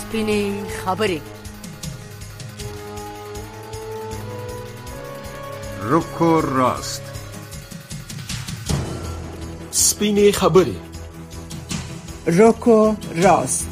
سپینې خبرې. روکو راست. سپینې خبرې. روکو راست.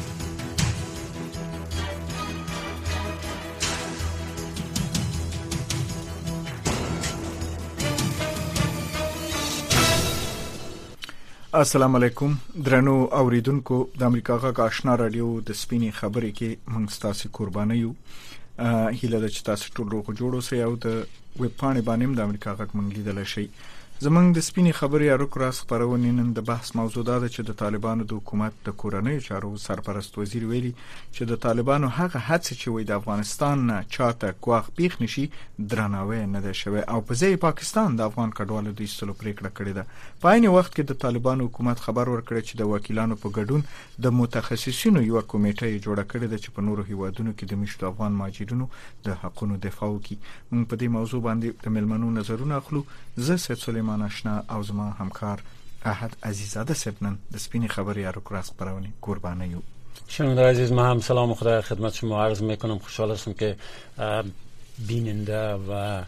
السلام علیکم درنو اوریدونکو، د امریکا غږ آشنا رادیو د سپینې خبرې کې موږ تاسو قرباني یو. هیله ده چې تاسو ټول روغ جوړ اوسئ او د ویب پاڼې باندې د امریکا غږ مونږ لیدل شي. زمونږ د سپینې خبرې اړوند راس خبرونه نن د بحث موضوع ده چې د طالبانو د حکومت د کورنۍ چارو سرپرست وزیر ویلي چې د طالبانو هغه هڅه چې وي د افغانستان نه چاته کوغ پیښ نشي درناوی نه ده شوی او په ځای پاکستان د افغان کډوالو د ایستلو پریکړه کړې ده. په عین وخت کې د طالبانو حکومت خبر ورکړی چې د وکیلانو په ګډون د متخصصینو یو کمیټه جوړه کړې ده چې په نورو هیوادونو کې د مشتو افغان مهاجرینو د حقونو دفاع وکړي. موږ په دې موضوع باندې د ملمنو نظرونه اخلو. زه سید سلیمان آشنا او زما همکار احد عزیزاده سپنن د سپینې خبرې اروکراس خبرونه قربانی یو. شنونده عزیز، ما هم سلام و خدای خدمت شما عرض میکنم. خوشحال هستم که بیننده و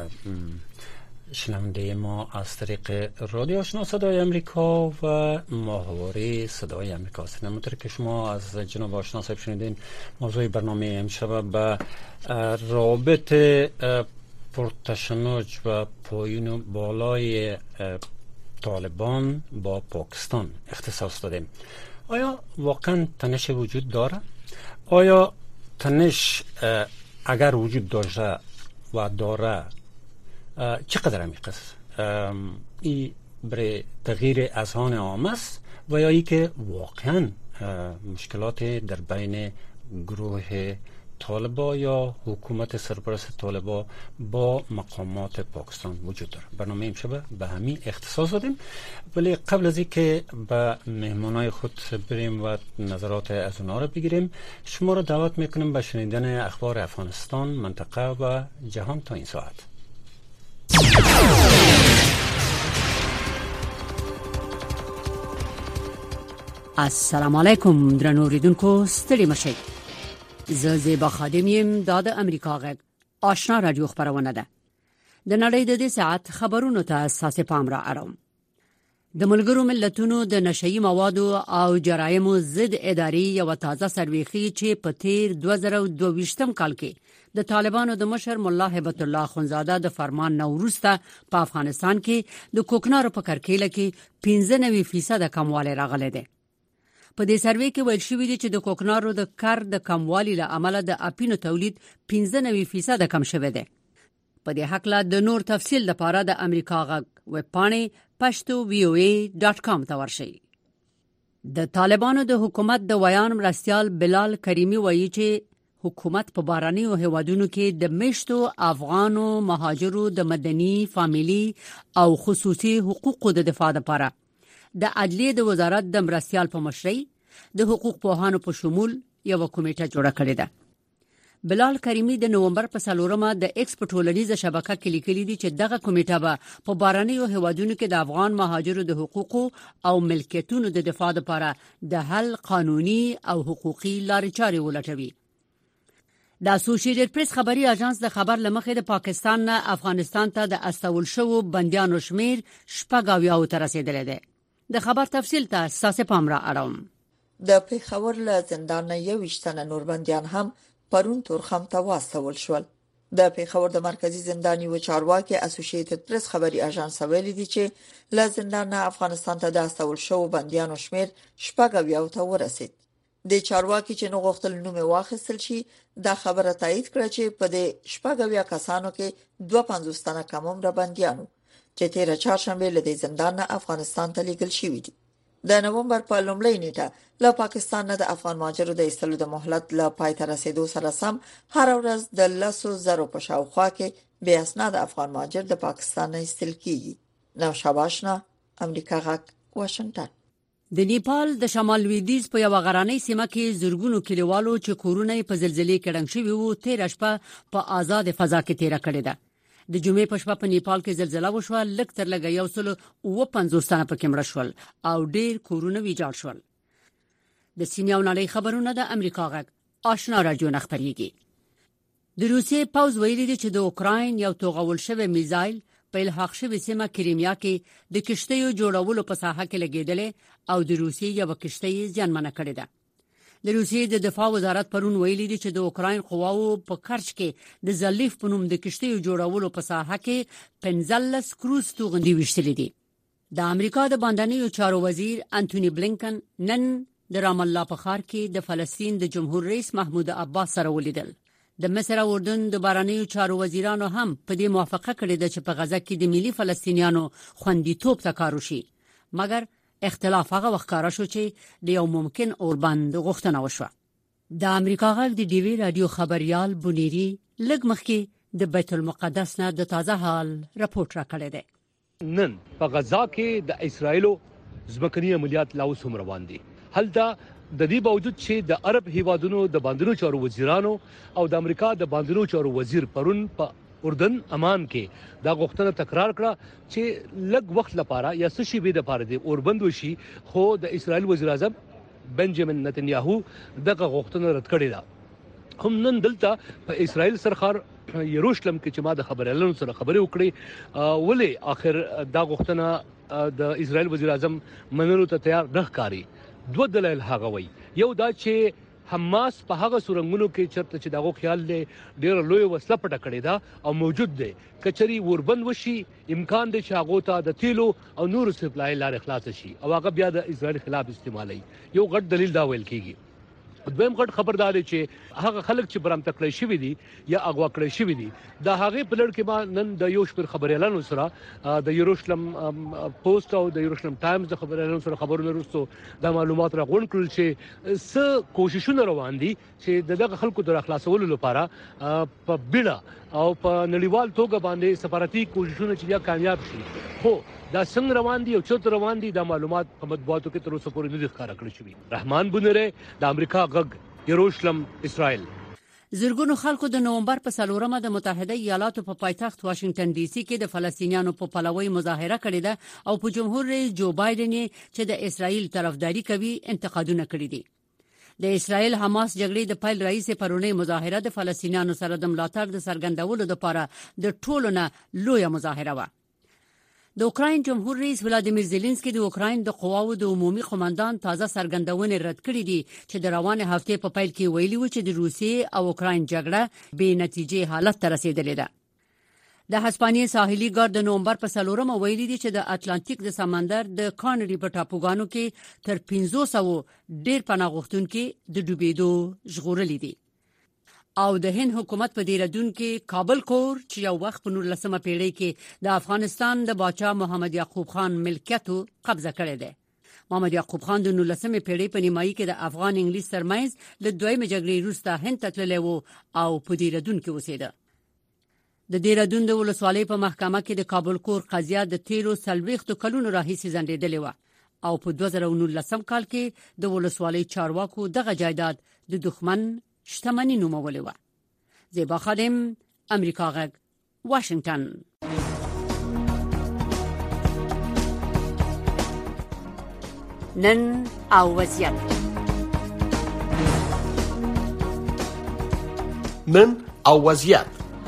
شنونده ما از طریق رادیو آشنا صدای امریکا و ماهواره صدای امریکا است. همونطور که شما از جناب آشنا صاحب شنیدین، موضوع برنامه امشب به رابط پرتشنج و پایین بالای طالبان با پاکستان اختصاص دادیم. آیا واقعا تنش وجود داره؟ آیا تنش اگر وجود داشته و داره چقدر عمیق است؟ این برای تغییر اذهان عام است و یا ای که واقعا مشکلات در بین گروه طالبا یا حکومت سرپرست طالبا با مقامات پاکستان وجود داره؟ برنامه امشب به همین اختصاص دادیم. ولی قبل از اینکه به مهمانای خود بریم و نظرات از اونها رو بگیریم، شما رو دعوت میکنیم به شنیدن اخبار افغانستان، منطقه و جهان تا این ساعت. السلام علیکم درنو اوریدونکو، ستړي مشئ. زه زیبا خادم یم. دا د امریکا غږ آشنا رادیو خبرونه ده. د نړۍ د دې ساعت خبرونو ته اساس پام را اړوم. د ملګرو ملتونو د نشئی موادو او جرایمو ضد ادارې یو تازه سرویخي چې په تیر 2022 کال کې د طالبانو د مشر مولا هیبت الله خونزاده د فرمان نوروسته په افغانستان کې د کوکنارو په کرکیله کې 95% کموالی راغلی دی. په دې سروې کې ویل شوی دی چې د کوکنارو د کار د کموالي له امله د اپینو تولید 95% کم شوی دی. په دې حق له د نور تفصیل لپاره د امریکا غږ ویب پاڼې pashto.voa.com ته ورشئ. د طالبانو د حکومت د ویان مرستیال بلال کریمی وایي چې حکومت په بارانیو هیوادونو کې د مشتو افغانو مهاجرو د مدني، فامیلی او خصوصي حقوقو د دفاع لپاره د عدلیې د وزارت د مرستیال په مشرۍ د حقوق پوهانو په شمول یو کمیټه جوړه کړې ده. بلال کریمی د نومبر په 4 د ایکس په ټولنیزه شبکه کې لیکلي دي چې دغه کمیټه به په بارانیو هیوادونو کې د افغان مهاجرو د حقوقو او ملکیتونو د دفاع لپاره د حل قانوني او حقوقي لارې چارې ولټوي. د اسوسییټډ پریس خبري اژانس د خبر لمخې د پاکستان نه افغانستان ته د استول شوو بنديانو شمیر 80 ته رسیدلی دی. د خبر تفصیل ته اساس پام را اړوم. د پیښور له زندان نه 21 تنه نور بنديان هم پرون تورخم ته واستول شول. د پیښور د مرکزی زندان یو چارواکي اسوسییټډ پریس خبري اژانس ویلي دی چې له زندان نه افغانستان ته د استول شوو بنديانو شمیر 80 ته ورسید. د چارواکي چې نو غوښتل نوم واخیستل شي دا خبره تایید کړه چې په دې 80 کسانو کې 52 تنه کموم را بنديانو چې تیر چهارشنبه له زندان نه افغانستان ته لیږل شوی دي. د نومبر په لومړۍ نیټه له پاکستان نه د افغان مهاجرو د ایستلو د مهلت له پای ته رسیدو سره سم هر ورځ د 100,000 په شاوخوا کې بې اسناد افغان مهاجر د پاکستان نه ایستل کیږي. نو شاباشنا، امریکا غږ، واشنگټن. د نیپال د شمال لویدیځ په یو غرانۍ سیمه کې زورګونو کلیوالو چې کورونه په زلزلې کې ډنګ شوي وو تیر شپه په آزاد فضا کې تیر کړی ده. د جمعې په شپه په نیپال کې زلزلہ وشوه. لږ تر لږه 150 تنه پکې مړه شول او ډېر کورونه ویجاړ شول. د سیمې او نړۍ خبرونه د امریکا غږ آشنا رادیو خبريږي. د روسیې پوز ویلي دی چې د اوکراین یو توغول شوی میزایل په الحاق شوی سیمه کریمیا کې د کشتیو جوړولو په ساحه کې لګیدل او د روسیې یو کشتۍ ځانمنه کړې ده. د روسیې د دفاع وزارت پرون ویلي دی چې د اوکراین قواو په کرچ کې د زلیف په نوم د کشتیو جوړولو په ساحه کې 15 کروز توغندي وشتلې دي. د امریکا د باندنیو چارو وزیر انټونی بلینکن نن د رام الله په ښار کې د فلسطین د جمهور رئیس محمود عباس سره ولیدل. د مصر او اردن د بارنیو چارو وزیرانو هم په دې موافقه کړې ده چې په غزه کې د ملي فلسطینیانو خوندیتوب ته کار وشي، مګر اختلاف هغه وخت کار شو چې د یو ممکن اوربند غوښتنه وشوه. د امریکا غږ د ډي وی رادیو خبريال بونيري لږ مخکې د بیت المقدس نه د تازه حال راپورټ راکړی دی. نن په غزا کې د اسرایلو ځمکني عملیات لا اوس هم روان دي. هلته د دې باوجود چې د عرب هیوادونو د باندنیو چارو وزیرانو او د امریکا د باندنیو چارو وزیر پرون په اردن امان کې دا غوښتنه تکرار کړه چې لږ وخت لپاره یا څه شی به د پاره دی اوربند وشي، خو د اسرایل وزیر اعظم بنجامین نتنیاهو دغه غوښتنه رد کړې ده. هم نن دلته په اسرایل سرخار یروشلم کې چې ما د خبريالانو سره خبرې وکړې ولې اخر دا غوښتنه د اسرایل وزیر اعظم منلو ته تیار نه ښکاري. دوه دلایل هغه وي. یو دا چې حماس په هغه سورنګونو کې چرته چې دغه خیال له ډېر لوی وسله پټه کړې ده او موجود دی، کچري وربند وشي امکان دی چې هغه ته د تیلو او نور سپلای لارې خلاص شي او هغه بیا د اسرائیل خلاف استعمالي. یو غټ دلیل دا ویل کیږي. دویم غټ خبردار دی چې هغه خلک چې برامت کړی شوی دي یا اغوا کړی شوی دي دا هغه په لړ کې ما نن د یو شپږ خبريالانو سره د یروشلم پوسټ او د یروشلم ټایمز د خبريالانو سره خبرونه وروسته د معلومات راغون کړل چې څه کوششونه روان دي چې دغه خلکو د خلاصولو لپاره په بیړه او په نړیوال توګه باندې سفارتي کوششونه چې بیا کامیاب شي. خو دا څنګه روان دي او چوت روان دي دا معلومات په مطبوعاتو کې تر اوسه پورې نه دي ښکارا کړی شوی. رحمان بونره د امریکا غږ یروشلم اسرائیل. زرګونو خلکو د نومبر په 4مه د متحده ایالاتو په پایتخت واشنگټن ډي سي کې د فلسطینیانو په پلوي مظاهره کړې ده او په جمهور رئیس جو بایدن چې د اسرائیل طرفداري کوي انتقادونه کړي دي. د اسرائیل حماس جګړې د پیل رئیس پرونی مظاهره د فلسطینیانو سره د ملاتړ د څرګندولو لپاره د ټولو نه لویه مظاهره و. د اوکراین جمهور رئیس ولادیمیر زيلنسکي د اوکراین د قواو د عمومي قوماندان تازه څرګندونه رد کړې دي چې د روانه هفته په پیل کې ویلي و چې د روسیې او اوکراین جګړه بې نتیجې حالت ته رسیدلې ده. د هسپانیې ساحلي ګارد د نومبر په 4مه ویلي دي چې د اتلانتیک د سمندر د کانری په ټاپوګانو کې تر 500 ډېر پناه غوښتونکي د ډوبېدو ژغورلي دي. او د هند حکومت په دیرادون کې کابل کور چې یو وخت په 19مه پیړۍ کې د افغانستان د باچا محمد یعقوب خان ملکیتو قبضه کړی دی. محمد یعقوب خان د 19مه پیړۍ په نیمایي کې د افغان انګلیس ترمنځ له دویمه جګړې وروسته هند ته تللی و او په دیرادون کې اوسېده. د دیرادون د ولسوالۍ په محکمه کې د کابل کور قضیه د تیرو 40 کلونو راهیسې ځنډېدلې و او په 2019 کال کې د ولسوالۍ چارواکو دغه جایداد د دښمن شتمنی نومولې و. زیبا خادم، امریکا غږ، واشنگټن. نن او وضعیت. نن او وضعیت.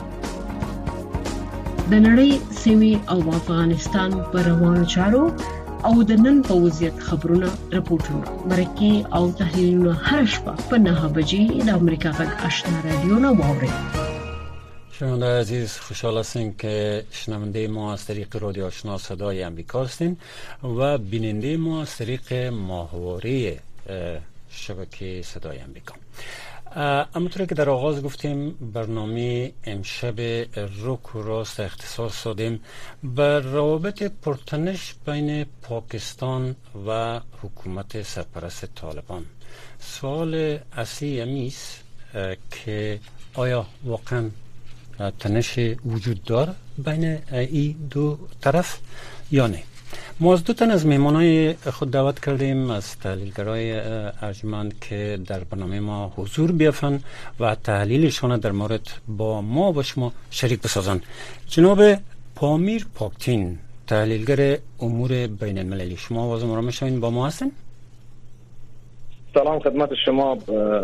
د نړۍ سیمې او افغانستان پر روانو چارو او د نن په وضعیت خبرونه، راپورټونه، مرکې او تحلیلونه هر شپه په 9 بجې د امریکا غږ آشنا رادیو نه واورئ. شنونده عزیز، خوشحال هستیم که شنونده ما از طریق رادیو آشنا صدای امریکا هستین و بیننده ما از طریق ماهواره شبکه صدای امریکا. همونطور که در آغاز گفتیم برنامه امشب روک و راست اختصاص دادیم بر روابط پرتنش بین پاکستان و حکومت سرپرست طالبان. سوال اصلی امیست که آیا واقعا تنش وجود داره بین این دو طرف یا نه؟ ما از 2 از مهمانای خود دعوت کردیم از تحلیلگرای ارجمند که در برنامه ما حضور بیافن و تحلیلشان در مورد با ما و شما شریک بسازن. جناب پامیر پاکتین، تحلیلگر امور بین المللی، شما آواز ما را میشنوین؟ با ما هستین؟ سلام خدمت شما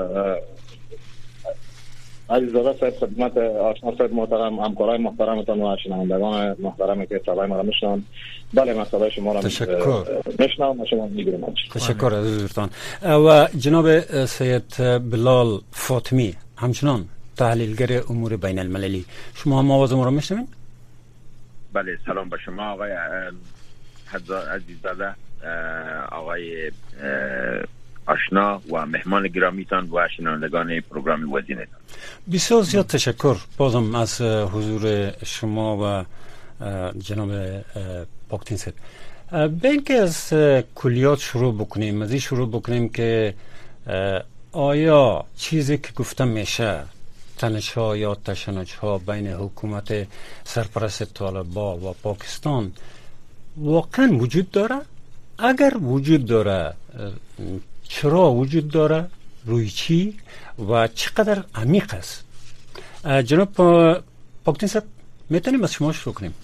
عزیزاده صاحب، خدمت آشنا صاحب محترم، همکارای محترمتان و شنوندگان محترمی که صدای ما را میشنوند. بله، من صدای شما را میشنوم و شما میگیرم. تشکر عزیزتان. و جناب سید بلال فاطمی همچنان تحلیلگر امور بین المللی، شما هم آواز ما را میشنوید؟ بله، سلام به شما آقای عزیزاده، آقای آشنا و مهمان گرامیتان و شنوندگان پروگرام وزینتان. بسیار زیاد تشکر بازم از حضور شما و جناب پاکتین صاحب. به اینکه از کلیات شروع بکنیم، از این شروع بکنیم که آیا چیزی که گفتم میشه تنش‌ها یا تشنج‌ها بین حکومت سرپرست طالبان و پاکستان واقعا وجود داره؟ اگر وجود داره چرا وجود داره؟ روی چی و چقدر عمیق است؟ جناب پاکتین صاحب میتونیم از شما شروع کنیم؟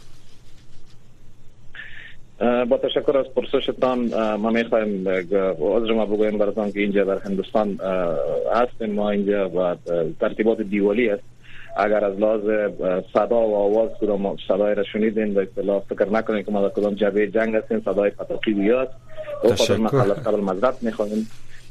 با تشکر از پرسشتان. ما میخوایم عذر ما بگویم براتان که اینجا در هندوستان هستیم. ما اینجا و ترتیبات دیوالی است. اگر از لحاظ صدا و آواز کدام صدای را شنیدین، به اصطلاح فکر نکنید که ما در کدام جبهه جنگ هستیم. صدای پتاقی بیاد و خاطر قبل معذرت میخوایم.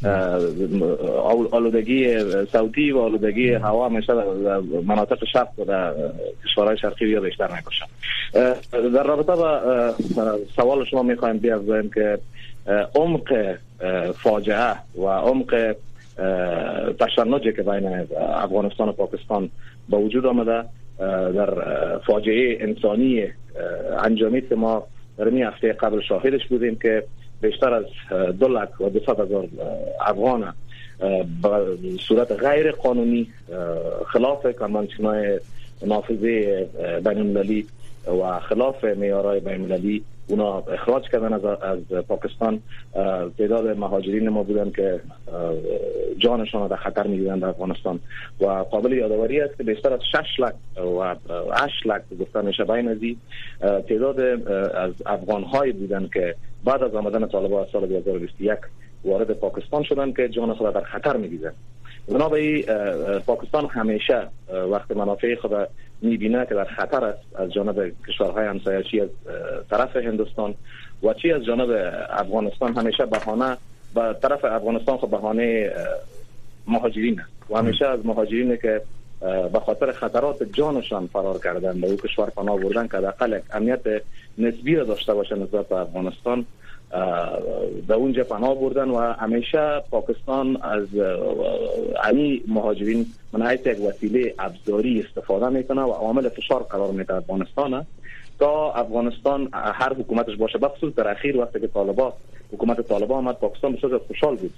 آلودگی صوتی و آلودگی هوا همیشه در مناطق شرق و در کشورهای شرقی یا بیشتر میکشن. در رابطه با سوال شما میخوایم بیافزاییم که عمق فاجعه و عمق تشنجی که بین افغانستان و پاکستان با وجود آمده در فاجعه انسانی انجامی که ما در این هفته قبل شاهدش بودیم که بیشتر از 2,200,000 افغان به صورت غیر قانونی خلاف کنوانسیون‌های نافذه بین المللی و خلاف معیارهای بین المللی اونا اخراج کردن از پاکستان. تعداد مهاجرین ما بودن که جانشان در خطر می‌دیدند در افغانستان و قابل یادآوری است که بیشتر از 6 لک و 8 لک گفته میشه بین ازی تعداد از افغان‌های بودن که بعد از آمدن طالبان سال 2021 وارد پاکستان شدن که جان خود در خطر می‌دیدند. بنابراین پاکستان همیشه وقت منافع خود می‌بینه که در خطر است از جانب کشورهای همسایه، چی از طرف هندوستان و چی از جانب افغانستان، همیشه بهانه به طرف افغانستان خود بهانه مهاجرین است و همیشه از مهاجرین که به خاطر خطرات جانشان فرار کردن به او کشور پناه بردن که حداقل امنیت نسبی را داشته باشند نسبت به افغانستان به اونجا پناه بردن و همیشه پاکستان از این مهاجرین من حیث یک وسیله ابزاری استفاده میکنه و عامل فشار قرار میده افغانستان تا افغانستان هر حکومتش باشه. بخصوص در اخیر وقتی که حکومت طالبان آمد پاکستان بسیار خوشحال بود.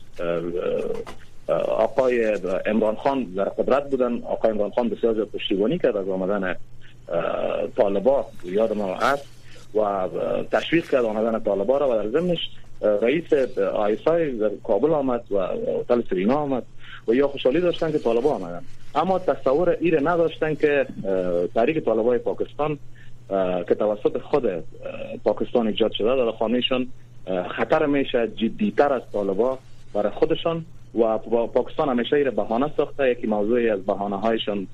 آقای عمران خان در قدرت بودن، آقای عمران خان بسیار زیاد پشتیبانی کرد از آمدن طالبان، یاد ما هست، و تشویق کرد آمدن طالبان را و در ضمنش رئیس آیسای در کابل آمد و هتل سرینا آمد و یا خوشحالی داشتن که طالبان آمدن، اما تصور ایره نداشتن که تحریک طالبان پاکستان که توسط خود پاکستان ایجاد شده در خانهشان خطر میشه جدیتر از طالبان برای خودشان و پاکستان همیشه ایره بهانه ساخته. یکی موضوعی از بهانه هایشان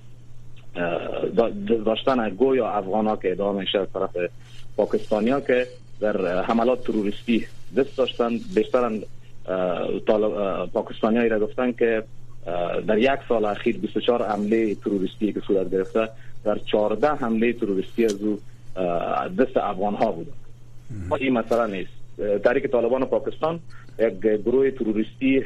داشتن گویا افغانا که ادعا میشه از طرف پاکستانیا که در حملات تروریستی دست داشتن. بیشتر پاکستانیایی را گفتن که در یک سال اخیر 24 حمله تروریستی که صورت گرفته، در 14 حمله تروریستی از دست افغان ها بوده. این مسئله نیست. تحریک طالبان پاکستان یک گروه تروریستی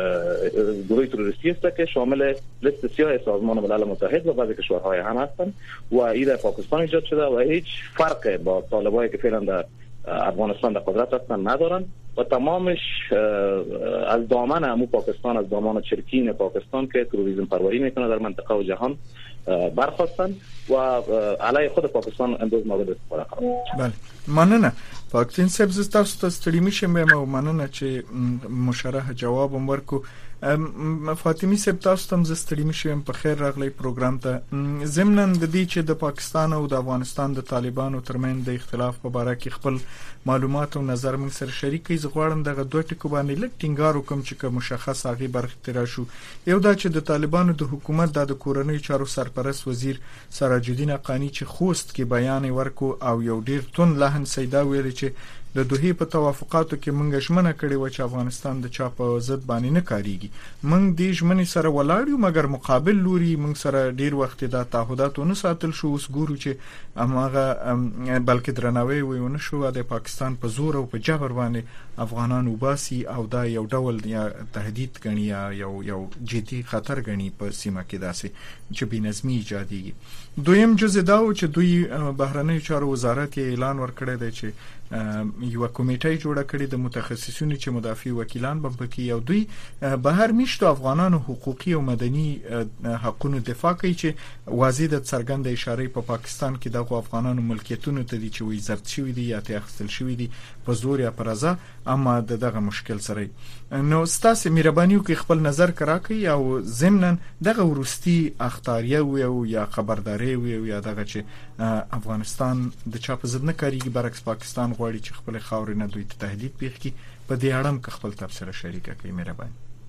است که شامل لیست سیاه سازمان ملل متحد و بعضی کشورهای هم هستند و این در پاکستان ایجاد شده و هیچ فرق با طالبانی که فعلا در افغانستان در قدرت هستند ندارن و تمامش از دامن عمو پاکستان، از دامن چرکین پاکستان که تروریسم پروری میکنه در منطقه و جهان برخواستند و علیه خود پاکستان امروز مورد استفاده قرار. بله مننه پاکستان سبز تاسو ته ستړي میشم به مننه چې مشرح جواب ورکو. فاطمی سب تاسو ته ستړي میشم په خیر راغلی پروګرام ته. ضمن د دې چې د پاکستان او د افغانستان د طالبانو ترمن د اختلاف په اړه کې خپل معلومات او نظر موږ سره شریکې زغواړم دغه دوه ټکو باندې لږ ټینګار وکم چې مشخص هغه برخه تر شو. یو دا چې د طالبانو د حکومت د کورنۍ چارو سرپرست وزیر سراج الدین حقانی چې خوست کې بیان ورکو او یو ډیر تون لهن سیدا ویل چې د دوه په توافقاتو کې مونږ ژمنه کړې و چې افغانستان د چا په ضد باندې نه کاریږي. مونږ دې ژمنې سره ولاړ یو مګر مقابل لوري مونږ سره ډیر وخت د تعهدات نه ساتل شو. اوس ګورو چې اماغه بلکې درناوی وونه شو د پاکستان په زور او په جبر باندې افغانان وباسي او دا یو ډول یا تهدید غني یا یو جدي خطر غني په سیمه کې داسې چې بنظمي ایجاديږي. دویم جزء دا و چې دوی بهرنی چارو وزارت اعلان ورکړی دی چې یو کمیټه جوړه کړې د متخصصینو چې مدافع وکیلان به پکې یو دوی بهر میشتو افغانانو حقوقي او مدني حقوقو دفاع کوي چې واضح د څرګند اشاره په پاکستان کې د افغانانو ملکیتونو ته دي چې وي ضبط شوی دي یا تخصیل شوی دي په زور یا پرزا. اما دغه مشکل سره نو ستاسو مهرباني وکړئ خپل نظر کراکې او ضمناً دغه ورستي اختاریه او یا خبرداري او یا دغه چې افغانستان د چا په ضد نه کاریږي برعکس پاکستان غواړي چې خپل خاورې نه دوی ته تهدید پیښ کړي په دې اړه هم خپل تفسیر شریک کړئ مهرباني.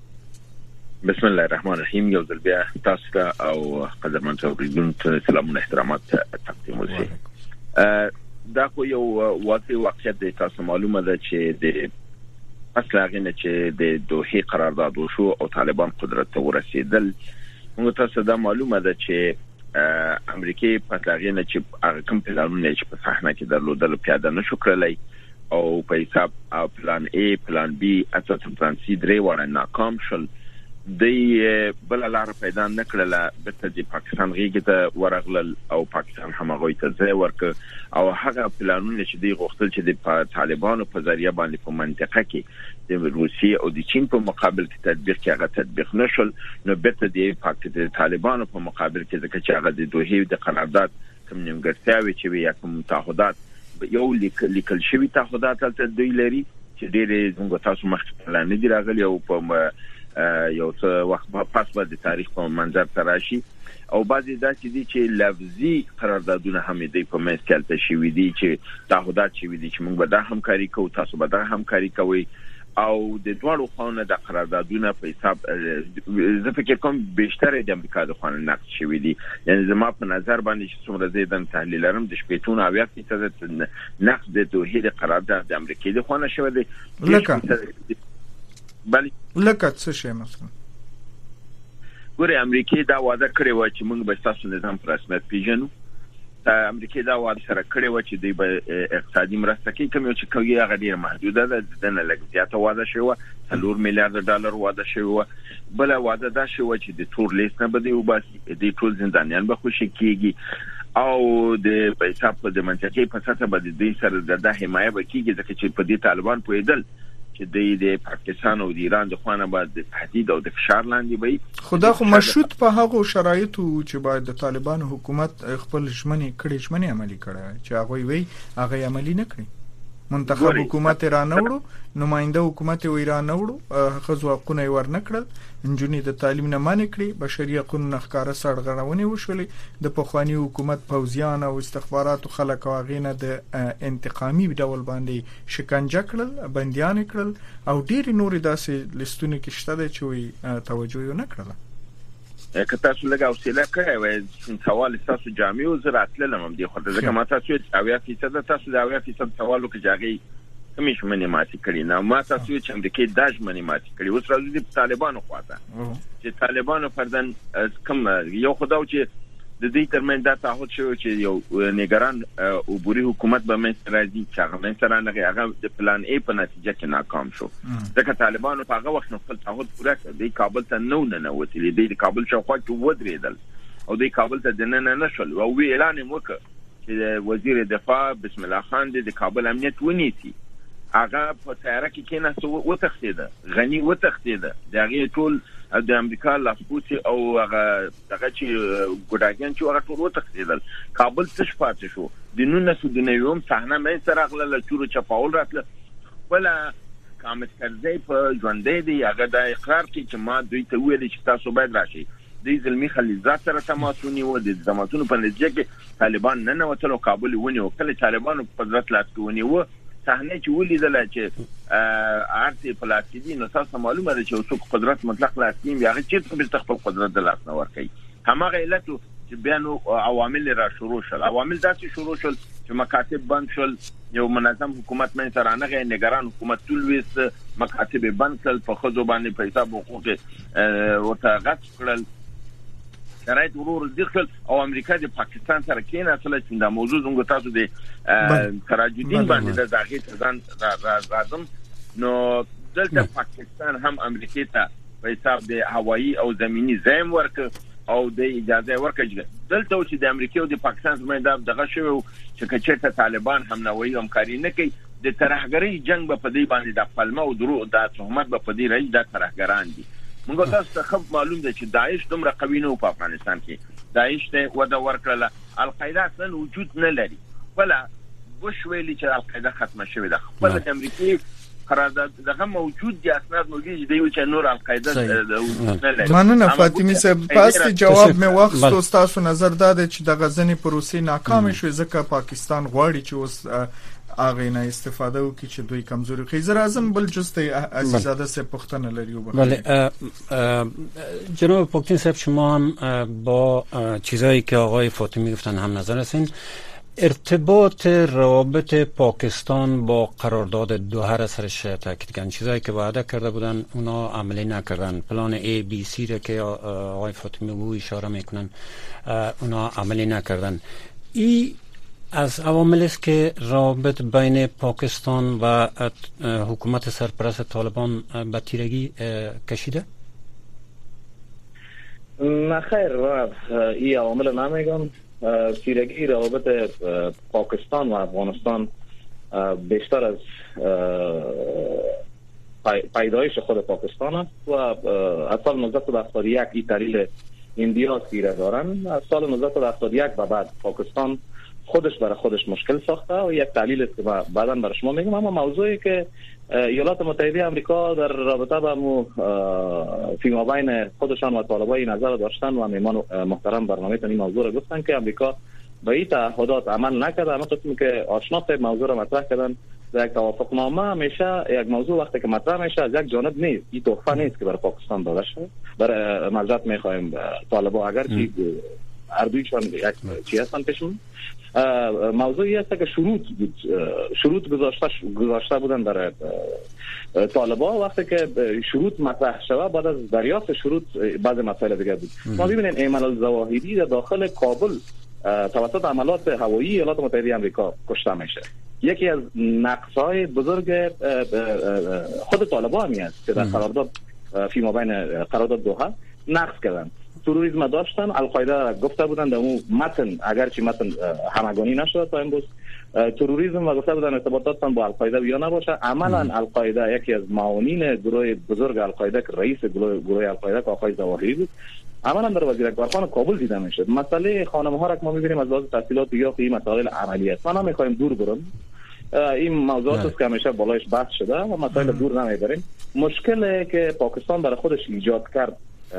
بسم الله الرحمن الرحیم. یو ځل بیا تاسو ته او قدرمن اوریدونکو سلام او احترامات تقدیم وشي. دا خو یو واقعیت دی. تاسو معلومه ده چې د اصل هغه چې د دوحه قرارداد وشو او طالبان قدرت ته ورسېدل. موږ تاسو دا معلومه ده چې امریکای په هغه نه چې هغه کوم پلانونه چې په صحنه کې درلودل پیاده نشو کړلای او په حساب پلان A پلان B اته پلان C درې وړه ناکام شول. د بل لار پیدا نکړله به د پاکستان غیږ ته ورغلل او پاکستان همغه ته ځای ورک او هغه پلانونه چې دی غوښتل چې د طالبانو په ذریعہ باندې په منطقه کې د روسیې او د چین په مقابل کې تطبیق کې هغه تطبیق نشول. نو به د پاکستان طالبانو په مقابل کې ځکه چې هغه د دوحه د قرارداد کوم نیمګړتیاوي چې یا کوم تعهدات یو لیکل شوی تعهدات تل دوی لري چې ډېر زموږ تاسو مخکې پلان دي راغلي او په یو څه وخت پس به د تاریخ په منظر تراشي او بعضی داسې دي چې لفظي قراردادونه هم دي په مېز کې تل شوی دي چې تعهدات شوی دي چې موږ به دا همکاري کوو تاسو به دا همکاري کوئ او د دوړو خونه د قراردادونه په حساب زه فکر کوم بیشتره د امریکا د خونه نقد شوی دي. یعنی زما په نظر باندې چې څومره زیاتن تحلیلرم د شپېتون او یا فیصد نقد د دوحه د قرارداد د امریکا د خونه شوی دی. بله لکه څه شي مثلا ګوره امریکای دا وعده کړې و چې موږ به تاسو نظام پر رسمیت پیژنو. امریکای دا وعده سره کړې و چې دوی به اقتصادي مرسته کوي کوم چې کوي هغه ډیر محدوده ده. د نه لږ زیاته وعده شوی $4 میلیارډ وعده شوی. بل وعده دا شوی چې د تور لیست نه بده وباسي د ټول زندانیان به خوشی کیږي او د حساب د منطقې په ساته به د سره د حمایت وکړي ځکه چې په دې طالبان پویدل چې د پاکستان او د ایران د خوانه بعد د تهدید او د فشار لاندې وي. خدا خو مشروط په هغه شرایطو چې باید د طالبانو حکومت خپل ژمنې عملي کړي چې هغه وي هغه عملي نه کړي. منتخب حکومت ایران وړو نماینده حکومت ایران وړو خزو حقونه ورنکړل انجونی د تعلیم نه مانع کړی بشري حقوقو نخکاره سرغړونې وشولې د پخوانی حکومت پوځیان او استخباراتو خلک واغینه د انتقامي ډول باندې شکنجه کړل بنديان کړل او ډېر نور داسې لستونه کې شته چې توجه نه کړل. که تاسو لږه حوصله کړئ وای سوال تاسو جامع او زراعت لمم دی خو ځکه ما تاسو 80% تاسو د 80% سوالو کې ځاګي همیش منی ماتي کړی نه ما تاسو چې امریکای داج منی ماتي کړی اوس راځي د طالبانو خواته چې طالبانو پردن کوم یو خداو چې د دې ترمن دا تعهد شو چې یو نگران او بوري حکومت به من راځي چې هغه من سره نه هغه د پلان A په نتیجه کې ناکام شو. ځکه طالبانو په هغه وخت خپل تعهد پوره کړ. د کابل ته نه وتلی د کابل شاوخوا کې ودرېدل او د کابل ته دننه نشول او وی اعلان وکړ چې وزیر دفاع بسم الله خان د کابل امنیت ونیسي. هغه په تیاره کې کېناسته و تختیده غنی و تختیده دغه ټول د امریکا لاسپوڅي او هغه چې ګډاګان چې هغه ټول و تختیدل کابل تش پاتې شو د 1999 صحنه مې سره غله چورو چپاول راتله ولا کامت کرزی په ژوندې دی هغه د اقرار کې چې ما دوی ته ویل چې تاسو باید راشي د زلمی خلیزات سره تماسونی و د زماتونو په نتیجه کې طالبان نه وتلو کابل ونیو کله طالبانو په قدرت لاس کې ونیو صحنه چې ولیدل چې ارتي پلاستیدي نو تاسو معلومه ده چې څوک قدرت مطلق لاس کې هغه چې په تخپل قدرت د لاس نه ورکي همغه علت چې بیانو عوامل را شروع شول عوامل داسې شروع شول چې مکاتب بند شول یو منظم حکومت مې سره نه نگران حکومت ټول وست مکاتب بند کړل په خزو باندې په حساب حقوق ورته غټ کړل شرایط ورور دخل او امریکا د پاکستان سره کېنه اصله چې د موضوع زنګ تاسو د تراجدین باندې د داخلي ځان راځم نو دلته پاکستان هم امریکا ته په حساب د هوایی او زمینی زایم ورک او د اجازه ورکړي دلته چې د امریکا او د پاکستان زموږ دغه شوی چې کچته طالبان هم نوې همکاري نه کوي د ترهګری جنگ په دې باندې د پلمه او درو د تهمت په دې رئیس د ترهګران دي موږ تاسو ته خب معلوم ده چې داعش دومره قوي نه په افغانستان کې داعش ته ودا ورکړه القاعده اصلا وجود نه لري ولا بوش ویلي چې القاعده ختمه شوې ده خپل د امریکای قرارداد دغه موجود دي اسناد موجود دي چې نور القاعده نه لري مننه فاطمی صاحب پاس جواب مې وخت تاسو نظر داده چې د غزنی پروسې ناکام شوه ځکه پاکستان غواړي چې اوس اغه نه استفاده وکړي چې دوی کمزوري خیزر اعظم بل جسته عزیزاده سه پختنه لري بله جناب پاکتین صاحب شما هم با چیزایی که آقای فاطمی گفتن هم نظر هستین ارتباط روابط پاکستان با قرارداد دوحه را سرش تاکید کردن چیزایی که وعده کرده بودن اونا عملی نکردن پلان ABC را که آقای فاطمی او اشاره میکنن اونا عملی نکردن این از عوامل است که روابط بین پاکستان و حکومت سرپرست طالبان به تیرگی کشیده؟ نه خیر این عوامل نمیگم تیرگی روابط پاکستان و افغانستان بیشتر از پیدایش خود پاکستان است و از سال 1971 این دلیل اندیاز تیره دارن از سال 1971 به بعد پاکستان خودش برای خودش مشکل ساخته و یک دلیل است که بعداً برای شما میگم اما موضوعی که ایالات متحده آمریکا در رابطه با فیما بین خودشان و طالبان نظر داشتن و میمان محترم برنامه این موضوع را گفتن که آمریکا به این تعهدات عمل نکرده اما قسمی که آشنا به موضوع را مطرح کردن در یک توافقنامه همیشه یک موضوع وقتی که مطرح میشه از یک جانب نیست این تحفه نیست که برای پاکستان داده شده برای معذرت میخوایم طالبان اگر چی هر دویشان یک چی هستن پیشون موضوعی است که شروط گذاشته بودن برای طالبان وقتی که شروط مطرح شود بعد از دریافت شروط بعض مسائل دیگه بود ما ببینید ایمن الظواهری در داخل کابل توسط عملات هوایی ایالات متحده آمریکا کشته میشه یکی از نقص‌های بزرگ خود طالبان است که در قرارداد فیما بین قرارداد دوحه نقض کردن تروریسم داشتن القاعده گفته بودن در اون متن اگرچه متن همگانی نشده تا امروز تروریسم و گفته بودن ارتباطاتتان با القاعده یا نباشه عملا القاعده یکی از معاونین گروه بزرگ القاعده که رئیس گروه القاعده که آقای ظواهری بود عملا در وزیرکارخانه کابل دیده میشد مسئله خانم‌ها را که ما می‌بینیم از لحاظ تحصیلات یا این مسائل عملی است ما نمی‌خوایم دور برم این موضوعات است که همیشه بالایش بحث شده و مسائل دور نمیبریم مشکلی که پاکستان برای خودش ایجاد کرد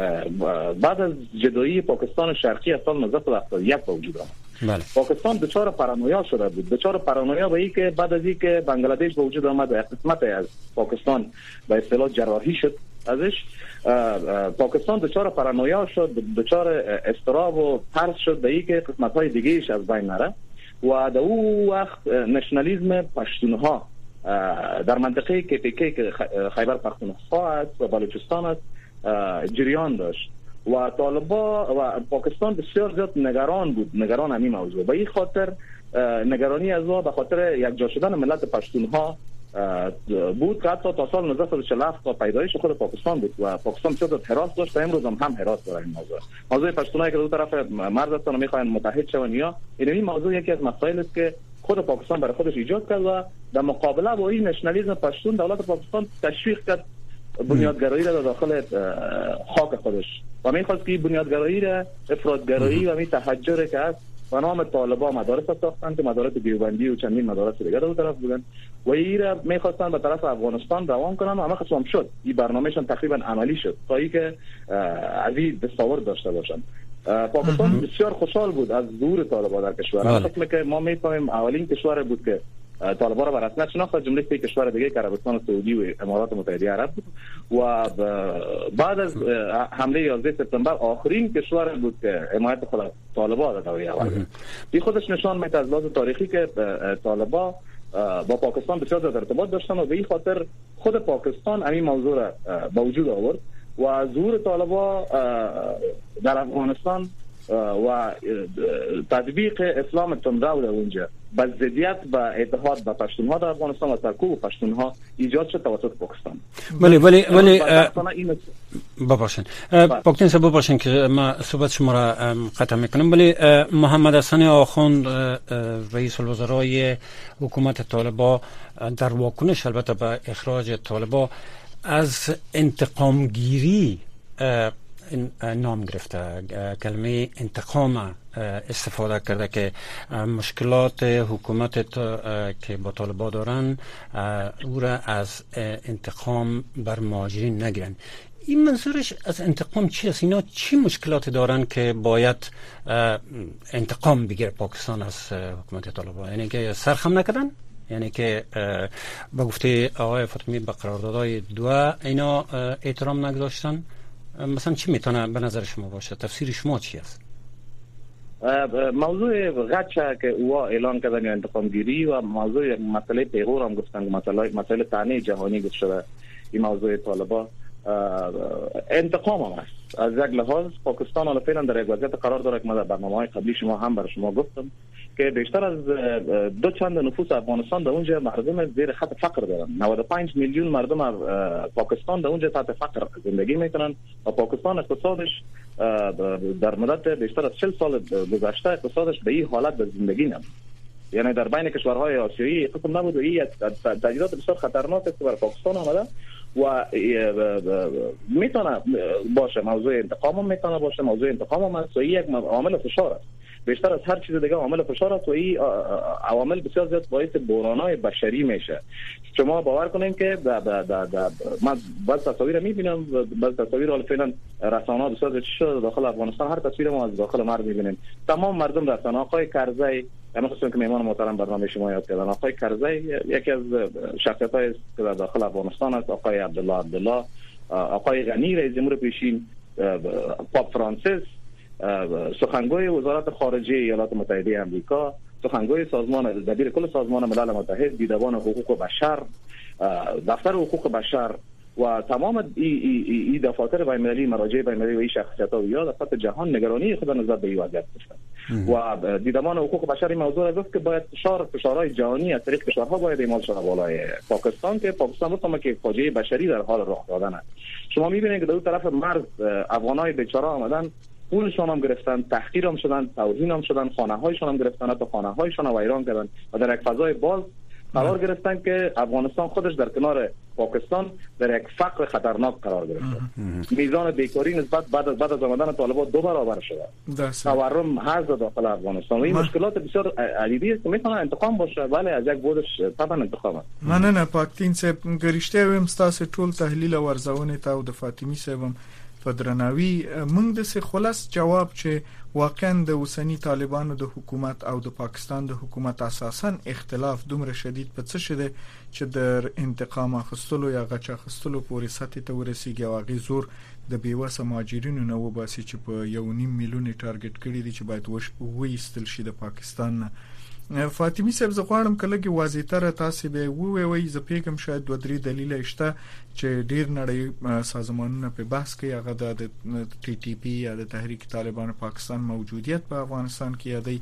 بعد از جدایی پاکستان شرقی از سال 1971 به وجود آمد پاکستان دچار پارانویا شده بود دچار پارانویا به این که بعد از این که بنگلادش به وجود آمد و قسمت از پاکستان به اصطلاح جراحی شد ازش پاکستان دچار پارانویا شد دچار اضطراب و ترس شد به این که قسمت‌های دیگه‌اش از بین نره و در اون وقت نشنالیسم پشتونها در منطقه KPK که خیبر پختونخوا است و بلوچستان است جریان داشت و طالبان و پاکستان بسیار زیاد نگران همین موضوع به این خاطر نگرانی از به خاطر یک جا شدن ملت پشتونها بود که حتی تا سال 1947 تا پیدایش خود پاکستان بود و پاکستان بسیار حراس داشت و امروز هم حراس داره این موضوع پشتونایی که دو طرف مرز هستن و میخواین متحد شون یا این موضوع یکی از مسائل است که خود پاکستان برای خودش ایجاد کرد و در مقابله با این نشنالیسم پشتون دولت پاکستان تشویق کرد بنیادگرایی را داخل خاک خودش و می‌خواست که بنیادگرایی را افراطگرایی و می تحجر که است و نام طالبان مدارس ساختند که مدارس دیوبندی و چندین مدارس دیگر در طرف بودند و این را می‌خواستند به طرف افغانستان روان کنند و همه خصوصا شد. این برنامهشان تقریبا عملی شد تا اینکه از این دستاورد داشته باشند. پاکستان بسیار خوشحال بود از ظهور طالبان در کشور. فکر می‌کنم ما می‌فهمیم اولین کشور بود که طالبان را رسمیت شناخت، جمله کشور دیگه که عربستان سعودی و امارات متحده عرب بود و بعد از حمله 11 سپتامبر آخرین کشور بود که حمایت خود طالبان در دوره اول. این خودش نشان میده از لحاظ تاریخی که طالبان با پاکستان بسیار زیاد ارتباط داشتن و به این خاطر خود پاکستان همین موضوع را به وجود آورد و ظهور طالبان در افغانستان و تطبیق اسلام تندرو در اونجا با ضدیت و اتحاد با پشتونها در افغانستان و سرکوب پشتونها ایجاد شد توسط پاکستان. ولی ببخشید پاکستان سبب باشین که ما صحبت شما را قطع میکنم. ولی محمد حسن آخوند رئیس الوزرای حکومت طالبان در واکنش البته به اخراج طالبان از انتقام گیری نام گرفته، کلمه انتقام استفاده کرده که مشکلات حکومت که با طالبان دارن او را از انتقام بر مهاجرین نگیرن. این منظورش از انتقام چی است؟ اینا چی مشکلات دارن که باید انتقام بگیره پاکستان از حکومت طالبان؟ یعنی که سرخم نکردن؟ یعنی که به گفته آقای فاطمی به قراردادهای دو اینا احترام نگذاشتن؟ مثلا چی میتونه به نظر شما باشه؟ تفسیر شما چی است؟ موضوع غچه که او اعلان کردن انتقام گیری و موضوع مسئله پیغور هم گفتن، مسئله طعنه جهانی گفت شده. این موضوع طالبان انتقام هم است. از یک لحاظ پاکستان الان فعلا در یک وضعیت قرار داره که ما در برنامه‌های قبلی شما هم برای شما گفتم که بیشتر از 2 نفوس افغانستان در اونجا مردم زیر خط فقر دارن. 95 میلیون مردم پاکستان در اونجا تحت فقر زندگی میکنن و پاکستان اقتصادش در مدت بیشتر از 40 سال گذشته اقتصادش به این حالت به زندگی نبود. یعنی در بین کشورهای آسیایی قسم نبود و این تجربات بسیار خطرناک است که برای پاکستان آمده و میتونه باشه موضوع انتقام هم میتونه باشه. موضوع انتقام هم است و این یک عامل فشار است. بیشتر از هر چیز دیگه عامل فشار است و این عوامل بسیار زیاد باعث بحران‌های بشری میشه. شما باور کنین که من بعض تصاویر میبینم، بعض تصاویر حالا فعلا رسانه‌ها بسیار زیاد شده داخل افغانستان، هر تصویر ما از داخل مرز میبینیم. تمام مردم رسانه‌ها آقای کرزی، من خصوصا که میهمان محترم برنامه شما یاد کردن، آقای کرزی یکی از شخصیت‌های که در داخل افغانستان است، آقای عبدالله، آقای غنی رئیس جمهور پیشین، پاپ فرانسیس، سخنگوی وزارت خارجه ایالات متحده آمریکا، سخنگوی سازمان دبیر کل سازمان ملل متحد، دیدبان حقوق بشر، دفتر حقوق بشر و تمام این دفاتر بین‌المللی، مراجع بین‌المللی و این شخصیت‌ها و یا در سطح جهان نگرانی خود نسبت به این وضعیت داشتند و دیدبان حقوق بشر این موضوع را گفت که باید فشارهای جهانی از طریق کشورها باید اعمال شود بالای پاکستان که پاکستان بفهمه که فاجعه بشری در حال رخ دادن است. شما می‌بینید که در اون طرف مرز افغانای بیچاره آمدن، پولشون هم گرفتن، تحقیر هم شدن، توهین هم شدن، خانه‌هایشون هم گرفتن، حتی خانه‌هایشون رو ویران کردن و در یک فضای باز قرار گرفتن که افغانستان خودش در کنار پاکستان در یک فقر خطرناک قرار گرفته. میزان بیکاری نسبت بعد از آمدن طالبان 2 برابر شده. تورم هست داخل افغانستان و این مشکلات بسیار علیدی است که میتونه انتقام باشه، ولی از یک بودش طبعا انتقام است. مننه پاکتین صاحب، ګریشته ویم تاسو ټول تحلیل او ارزونه ته د فاطمی صاحب په درناوي موږ د څه خلاص جواب چې واقعا د اوسنی طالبانو د حکومت او د پاکستان د حکومت اساسا اختلاف دومره شدید په څه شده چې د انتقام اخیستلو یا غچ اخیستلو پورې سطح ته ورسیږي او هغه زور د بیوسه مهاجرینو نه وباسي چې په 1.5 میلیون ټارګټ کړی دی چې باید وایستل شي د پاکستان نه. فاطمی صاحب زه غواړم کله کې واضح تر تاسو به ووایي زه پیګم شاید 2-3 دلیل شته چې ډیر نړۍ سازمانونه په بحث کې هغه د ټي ټي پی یا د تحریک طالبان پاکستان موجودیت په افغانستان کې یادي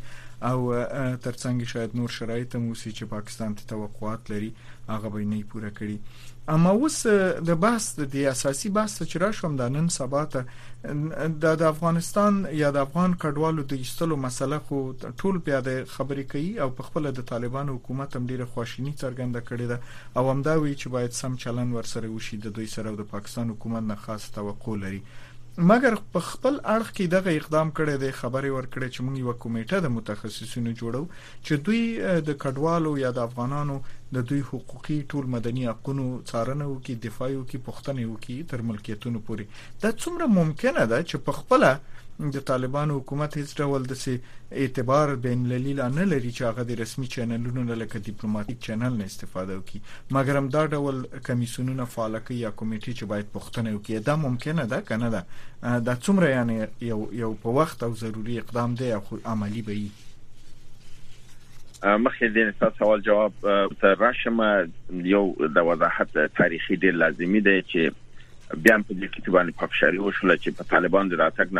او ترڅنګ شاید نور شرایط هم وسی چې پاکستان ته توقعات لري هغه به نه پوره کړي. اما اوس د بحث د اساسي بحث چې راشم د نن سبا ته د افغانستان یا د افغان کډوالو د ایستلو مسله خو ټول بیا د خبرې کوي او په خپل د طالبان حکومت هم ډیره خواشینی څرګنده کړې ده او همدا وی چې باید سم چلن ورسره وشي د دوی سره او د پاکستان حکومت نه خاص توقع لري. مګر په خپل اړخ کې دغه اقدام کړی دی خبري ورکړي چې موږ یو کمیټه د متخصصینو جوړو چې دوی د کډوالو یا د افغانانو د دوی حقوقي ټول مدني حقوقو څارنه وکړي دفاع وکړي پښتنه وکړي تر ملکیتونو پورې. دا څومره ممکنه ده چې په خپل د طالبانو حکومت هیڅ ډول د اعتبار بین المللي نه لري چې هغه د رسمي چینلونو لکه ډیپلوماټیک چینل نه استفاده وکړي مګر هم دا ډول کمیسیونونه فعال کوي یا کمیټې چې باید پښتنه وکړي. دا ممکنه ده کنه ده دا څومره یعنی یو په وخت او ضروری اقدام دی او عملی به وي. مخکې د تاسو سوال جواب ته راشم یو د وضاحت تاریخي ډیر لازمي دی چې بیا په دې کې باندې پاکشاري وشول چې په طالبان د راتګ نه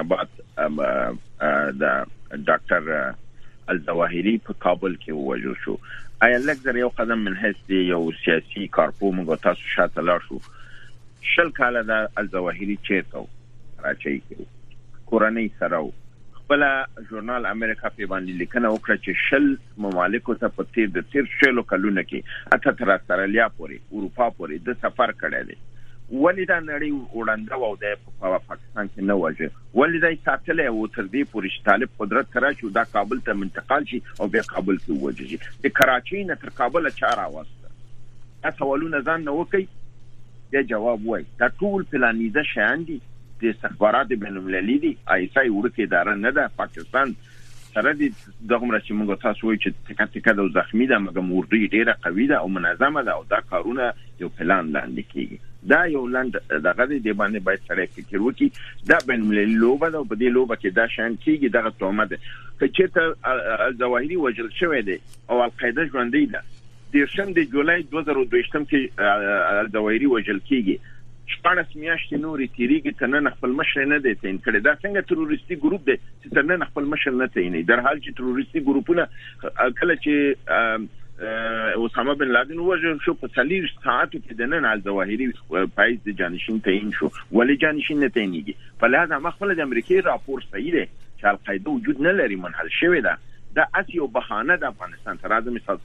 بعد د ډاکټر الظواهري په کابل کې ووژل شو. آیا لږ یو قدم من حیث یو سیاسي کارپو موږ تاسو شاته لاړ شو. شل کاله د الظواهري چیرته راځي کورنۍ سره خپل ژورنال امریکا په باندې لیکنه وکړه چې شل ممالکو ته په تیر شلو کلونو کې اته تر استرالیا پورې اروپا پورې د سفر کړی دی. ولدا نړۍ وړاندې و د پاکستان کې نه وځي ولدا ساتلې او تر دې پورې طالب قدرت تراشو دا کابل ته منتقال شي او بیا کابل کې وځي. د کراچۍ نه تر کابل چاره واسطه دا سوالونه ځان نه وکي د جواب وای دا ټول پلانیزه شان دي د استخبارات بین المللي دي ایسای ورته اداره نه ده. پاکستان سره د دغه چې موږ تاسو وایو چې تکه د زخمی ده مګر موردی ډیره قوي ده او منظمه ده او دا کارونه یو پلان لاندې کیږي. دا یو لاند دغه دی باندې باید سره فکر وکړي. دا بین المللي لوبه ده او په دې لوبه کې دا شان کیږي دغه تهمت چې ته الظواهري وجل شوی دی او القاعده ژوندۍ ده. د جولای 2022 کې الظواهري وجل کیږي. شپږ میاشتې نورې تیریږي ته نه خپل مشر نه دی تعین کړی. دا څنګه تروریستي ګروپ دی چې تر نه خپل مشر نه تعیني در حال چې تروریستي ګروپونه کله چې اسامه بن لادن وژل شو په 40 ساعتو کې د نن الظواهري پایز د جانشین تعین شو ولی جانشین نه تعینيږي. په لحاظ مخفل د امریکای راپور صحیح دی چې القاعده وجود نه لري منحل شوی ده. دا اسی او بهانه د افغانستان تر راځي. مثال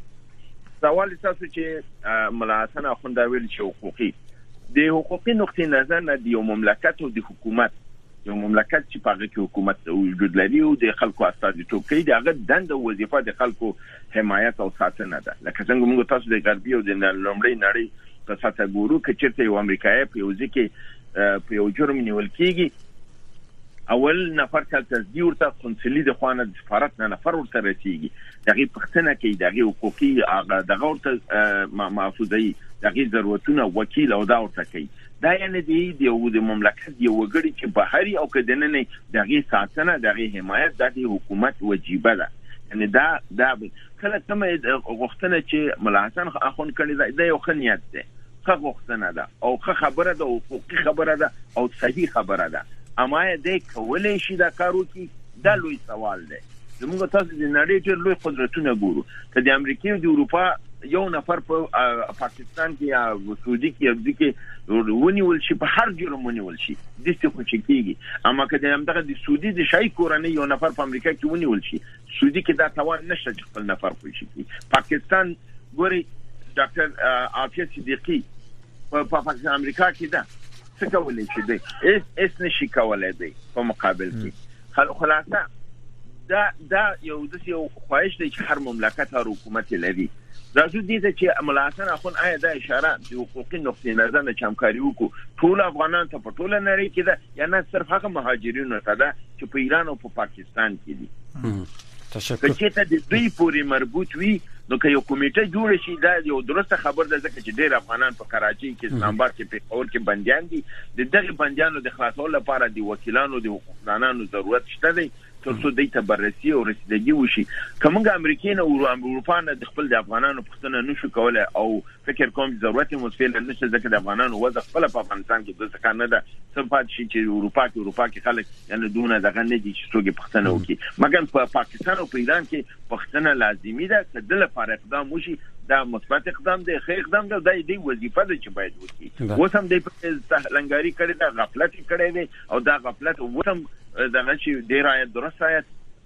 سوال تاسو چې ملا حسن اخوند ویل چې حقوقي د حقوقي نقطې نظر نه دی یو مملکت او د حکومت یو مملکت چې په هغه کې حکومت وجود لري او د خلکو استازیتوب کوي دغه دنده او وظیفه د خلکو حمایت او ساتنه ده. لکه څنګه موږ تاسو د غربي او د لومړی نړۍ په ساته ګورو کې چې یو امریکایي په یو ځکه په یو جرم نیول کیږي اول نفر چې تصدیق ورته قنصلي د خوانه د سفارت نه نفر ورته رسیږي دغه پښتنه کې دغه حقوقي دغه ورته محفوظي دغه ضرورتونه وکیل او دا ورته کوي. دا یعنی د یو مملکت یو وګړي چې بهري او کدننه دغه ساتنه دغه حمایت د حکومت وجیبه ده. یعنی دا کله کوم غوښتنه چې ملا حسن اخون کړی دا یو خنیت ده ښه غوښتنه ده او ښه خبره ده او حقوقي خبره ده او صحیح خبره ده. اما دې کولای شي دا کارو کې دا لوی سوال دی. زموږ تاسو د نړۍ ډېر لوی قدرتونه ګورو ته د امریکا او د اروپا یو نفر په پاکستان کې یا سعودي کې ونیول شي په هر جرم ونیول شي د څه خو کېږي. اما کله هم دغه د سعودي د شای کورنۍ یو نفر په امریکا کې ونیول شي سعودي کې دا توان نشته چې خپل نفر پوي شي. پاکستان ګوري ډاکټر عافیه صدیقی په پاکستان امریکا کې دا څه کولای شي دی اس نشي کولای دی په مقابل کې. خلاصه دا یو خواهش دی چې هر مملکت هر حکومت لري. راځو دې چې ملا حسن اخون آیا دا اشاره د حقوقي نقطې نظر نه چمکاري وکړو ټول افغانان ته په ټوله نړۍ کې ده یا نه صرف هغه مهاجرینو ته ده چې په ایران او په پاکستان کې دي. تشکر. چې ته د دوی پورې مربوط وي نو که یو کمیټه جوړ شي دا یو درسته خبر ده ځکه چې ډېر افغانان په کراچۍ کې اسلام آباد کې په اور کې بنديان دي. د دغه بنديانو د خلاصولو لپاره د وکیلانو د حقوقدانانو ضرورت شته دی. ترڅو د ته بررسي او رسیدګي وشي. کومه امریکای نه او اروپا نه د خپل د افغانانو پښتنه نشو کولای او فکر کوم ضرورت مسفل نشته ځکه د افغانانو وضع خپل په افغانستان کې د څه نه ده صفات شي چې اروپا کې خلک یعنی دونه دغه نه دي چې څوک پښتنه وکي، مګر په پاکستان او په ایران کې پښتنه لازمي ده چې د لپاره اقدام وشي. دا مثبت اقدام دی، خیر اقدام دی، د دې وظیفه ده چې باید وکړي. اوس هم د لنګاری کړي دا غفلت کړي دی او دا غفلت وسم دغه چې ډیر آیت درست آیت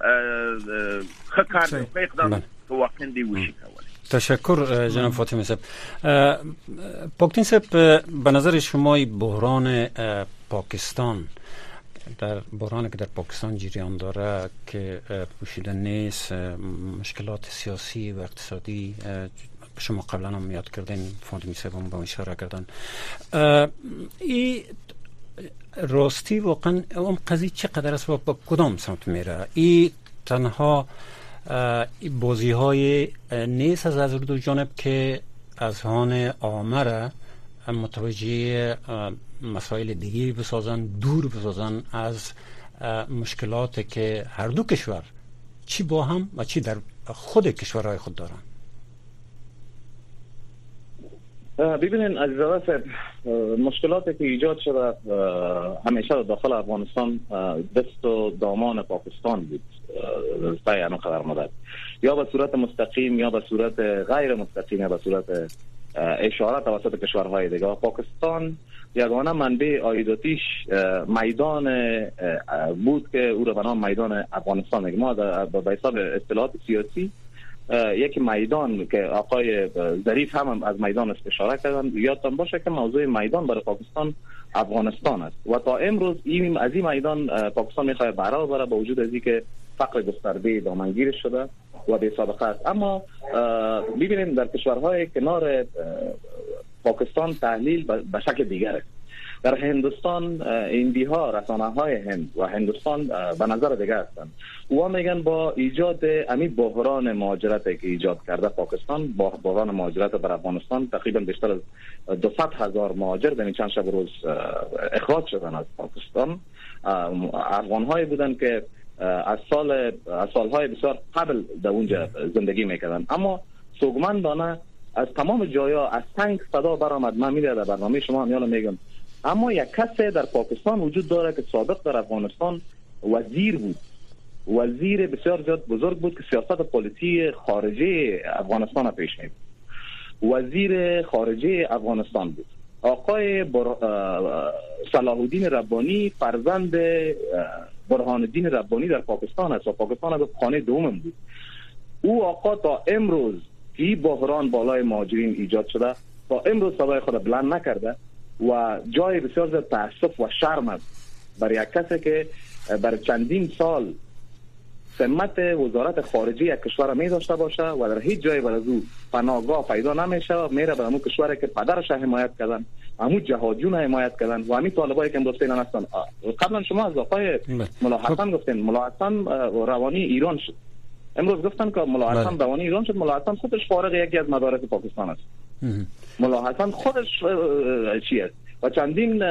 خکار دی اقدام واقعا دی وشي کولای. تشکر جناب فاطمی صاحب. پاکتین صاحب به نظر شما بحران پاکستان در بحرانی که در پاکستان جریان داره که پوشیده نیست، مشکلات سیاسی و اقتصادی شما قبلا هم یاد کردین، فاطمی صاحب هم با اشاره کردن، این راستی واقعا اون قضیه چقدر است و با کدام سمت میره؟ این تنها بازی های نیست از دو جانب که اذهان عامه را متوجه مسائل دیگری بسازن، دور بسازن از مشکلاتی که هر دو کشور چی با هم و چی در خود کشورهای خود دارن. ببینین عزیزان صاحب، مشکلاتی که ایجاد شده همیشه داخل افغانستان دست و دامان پاکستان بود تا یه قدر مدت، یا به صورت مستقیم یا به صورت غیر مستقیم یا به صورت اشاره توسط کشورهای دیگه. پاکستان یگانه منبع عایداتیش میدان بود که او را به نام میدان افغانستان میگیم. ما به حساب اصطلاحات سیاسی یک میدان که آقای ظریف هم از میدان اشاره کردن، یادتان باشه که موضوع میدان برای پاکستان افغانستان است و تا امروز از این میدان پاکستان میخواد بهره ببره با وجود از اینکه فقر گسترده دامنگیر شده و بی سابقه است. اما ببینیم در کشورهای کنار پاکستان تحلیل به شکل دیگر است. در هندوستان هندی ها، رسانه های هند و هندوستان به نظر دیگر هستند. او میگن با ایجاد امید بحران مهاجرت که ایجاد کرده پاکستان، با بحران مهاجرت بر افغانستان تقریبا بیشتر از 200,000 مهاجر در چند شب روز اخراج شدن از پاکستان. افغان هایی بودن که از سالهای بسیار قبل در اونجا زندگی میکردن، اما سوگمندانه از تمام جایا از تنگ صدا برآمد. من میدونم در برنامه شما میالم میگم، اما یک کسی در پاکستان وجود داره که سابق در افغانستان وزیر بود، وزیر بسیار بزرگ بود که سیاست پلیسی خارجه افغانستان پیش میبرد، وزیر خارجه افغانستان بود. آقای صلاح الدین ربانی فرزند برهان الدین ربانی در پاکستان است و پاکستان از خانه دوم بود. او آقا تا امروز که بحران بالای مهاجرین ایجاد شده تا امروز صدای خود بلند نکرده و جای بسیار زیاد تاسف و شرم است برای یک کسی که برای چندین سال سمت وزارت خارجه یک کشور می داشته باشه و در هیچ جای برای او پناهگاه پیدا نمیشه، میره به همون کشوری که پدرش حمایت کردن، همون جهادیون حمایت کردن و همین طالبایی که امروز فعلا هستن. قبلا شما از آقای ملا حسن گفتین، ملا حسن روانی ایران شد. امروز گفتن که ملا حسن روانی ایران شد. ملا حسن خودش فارغ یکی از مدارس پاکستان است. ملا حسن خودش چی است و چندین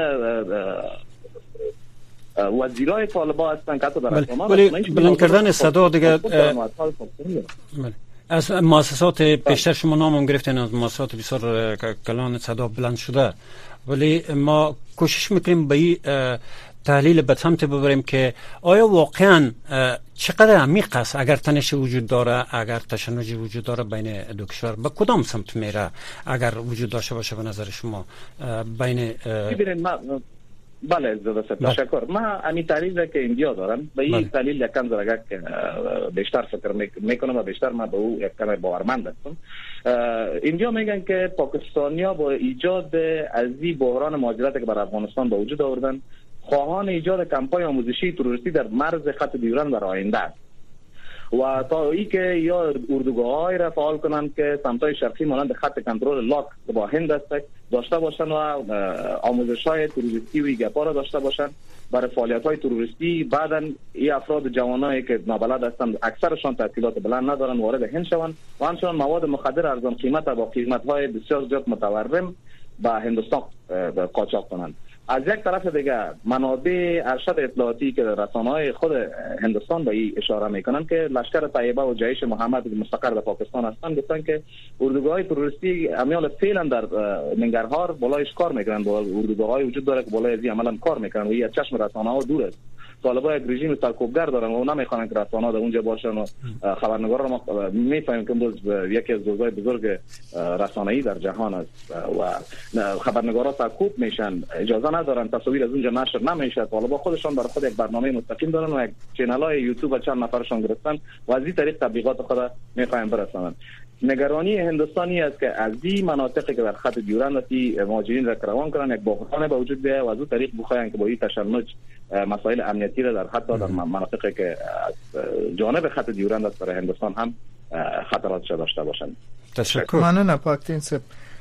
وزیرای طالبان هستن که ولی بلند کردن صدا دیگه از مؤسسات پیشتر شما نام گرفتین، از مؤسسات بسیار کلان صدا بلند شده، ولی ما کوشش میکنیم به این تحلیل به سمت ببریم که آیا واقعا چقدر عمیق است، اگر تنش وجود داره، اگر تشنج وجود داره بین دو کشور، به کدام سمت میره اگر وجود داشته باشه به نظر شما بین بله تشکر. من همین تحلیل که اینجا دارم به این تحلیل یکم درگاه که بیشتر فکر میکنم و بیشتر من به او یکم باورمند هستم. اینجا میگن که پاکستانیا با ایجاد از این بحران مهاجرت که بر افغانستان به وجود آوردن خواهان ایجاد کمپاین آموزشی تروریستی در مرز خط دیورند در آینده است و تا ای که یا اردوگاه‌های را فعال کنند که سمت‌های شرقی مانند خط کنترل لاک با هند است داشته باشند و آموزش‌های تروریستی و گپا را داشته باشند برای فعالیت‌های تروریستی. بعداً این افراد جوانایی که نابلد هستند اکثرشان تحصیلات بلند ندارند وارد هند شوند و همچنین مواد مخدر ارزان قیمت با قیمت‌های بسیار زیاد متورم به هندوستان قاچاق کنند. از یک طرف دیگه منابع ارشد اطلاعاتی که رسانه‌های خود هندوستان به این اشاره میکنن که لشکر طیبه و جیش محمد مستقر در پاکستان هستند، گفتن که اردوگاه‌های تروریستی امیال فعلا در ننگرهار بالایش کار میکنن، با اردوگاه‌های وجود داره که بالای از عملا کار میکنن و این از چشم رسانه‌ها دور است. طالبان یک رژیم سرکوبگر دارن و نمیخوان که رسانه‌ها در اونجا باشن و خبرنگارا ما میفهمیم که امروز یکی از دوزای بزرگ رسانه‌ای در جهان است و خبرنگارا سرکوب میشن، اجازه ندارن تصاویر از اونجا نشر نمیشه. طالبان خودشان برای خود یک برنامه مستقیم دارن و یک چنل‌های یوتیوب چند نفرشان گرفتن و از این طریق تبلیغات خود میخواین برسونن. نگرانی هندوستانی است که از این مناطقی که در خط دیورند هستی مهاجرین را روان کنن، یک بحران به وجود بیاید و از اون طریق بخواین که با این تشنج مسائل امنیتی را در حتی در مناطقی که جانب خط دیورند است برای هندوستان هم خطرات داشته باشند. تشکر. مننه پاکتین صاحب.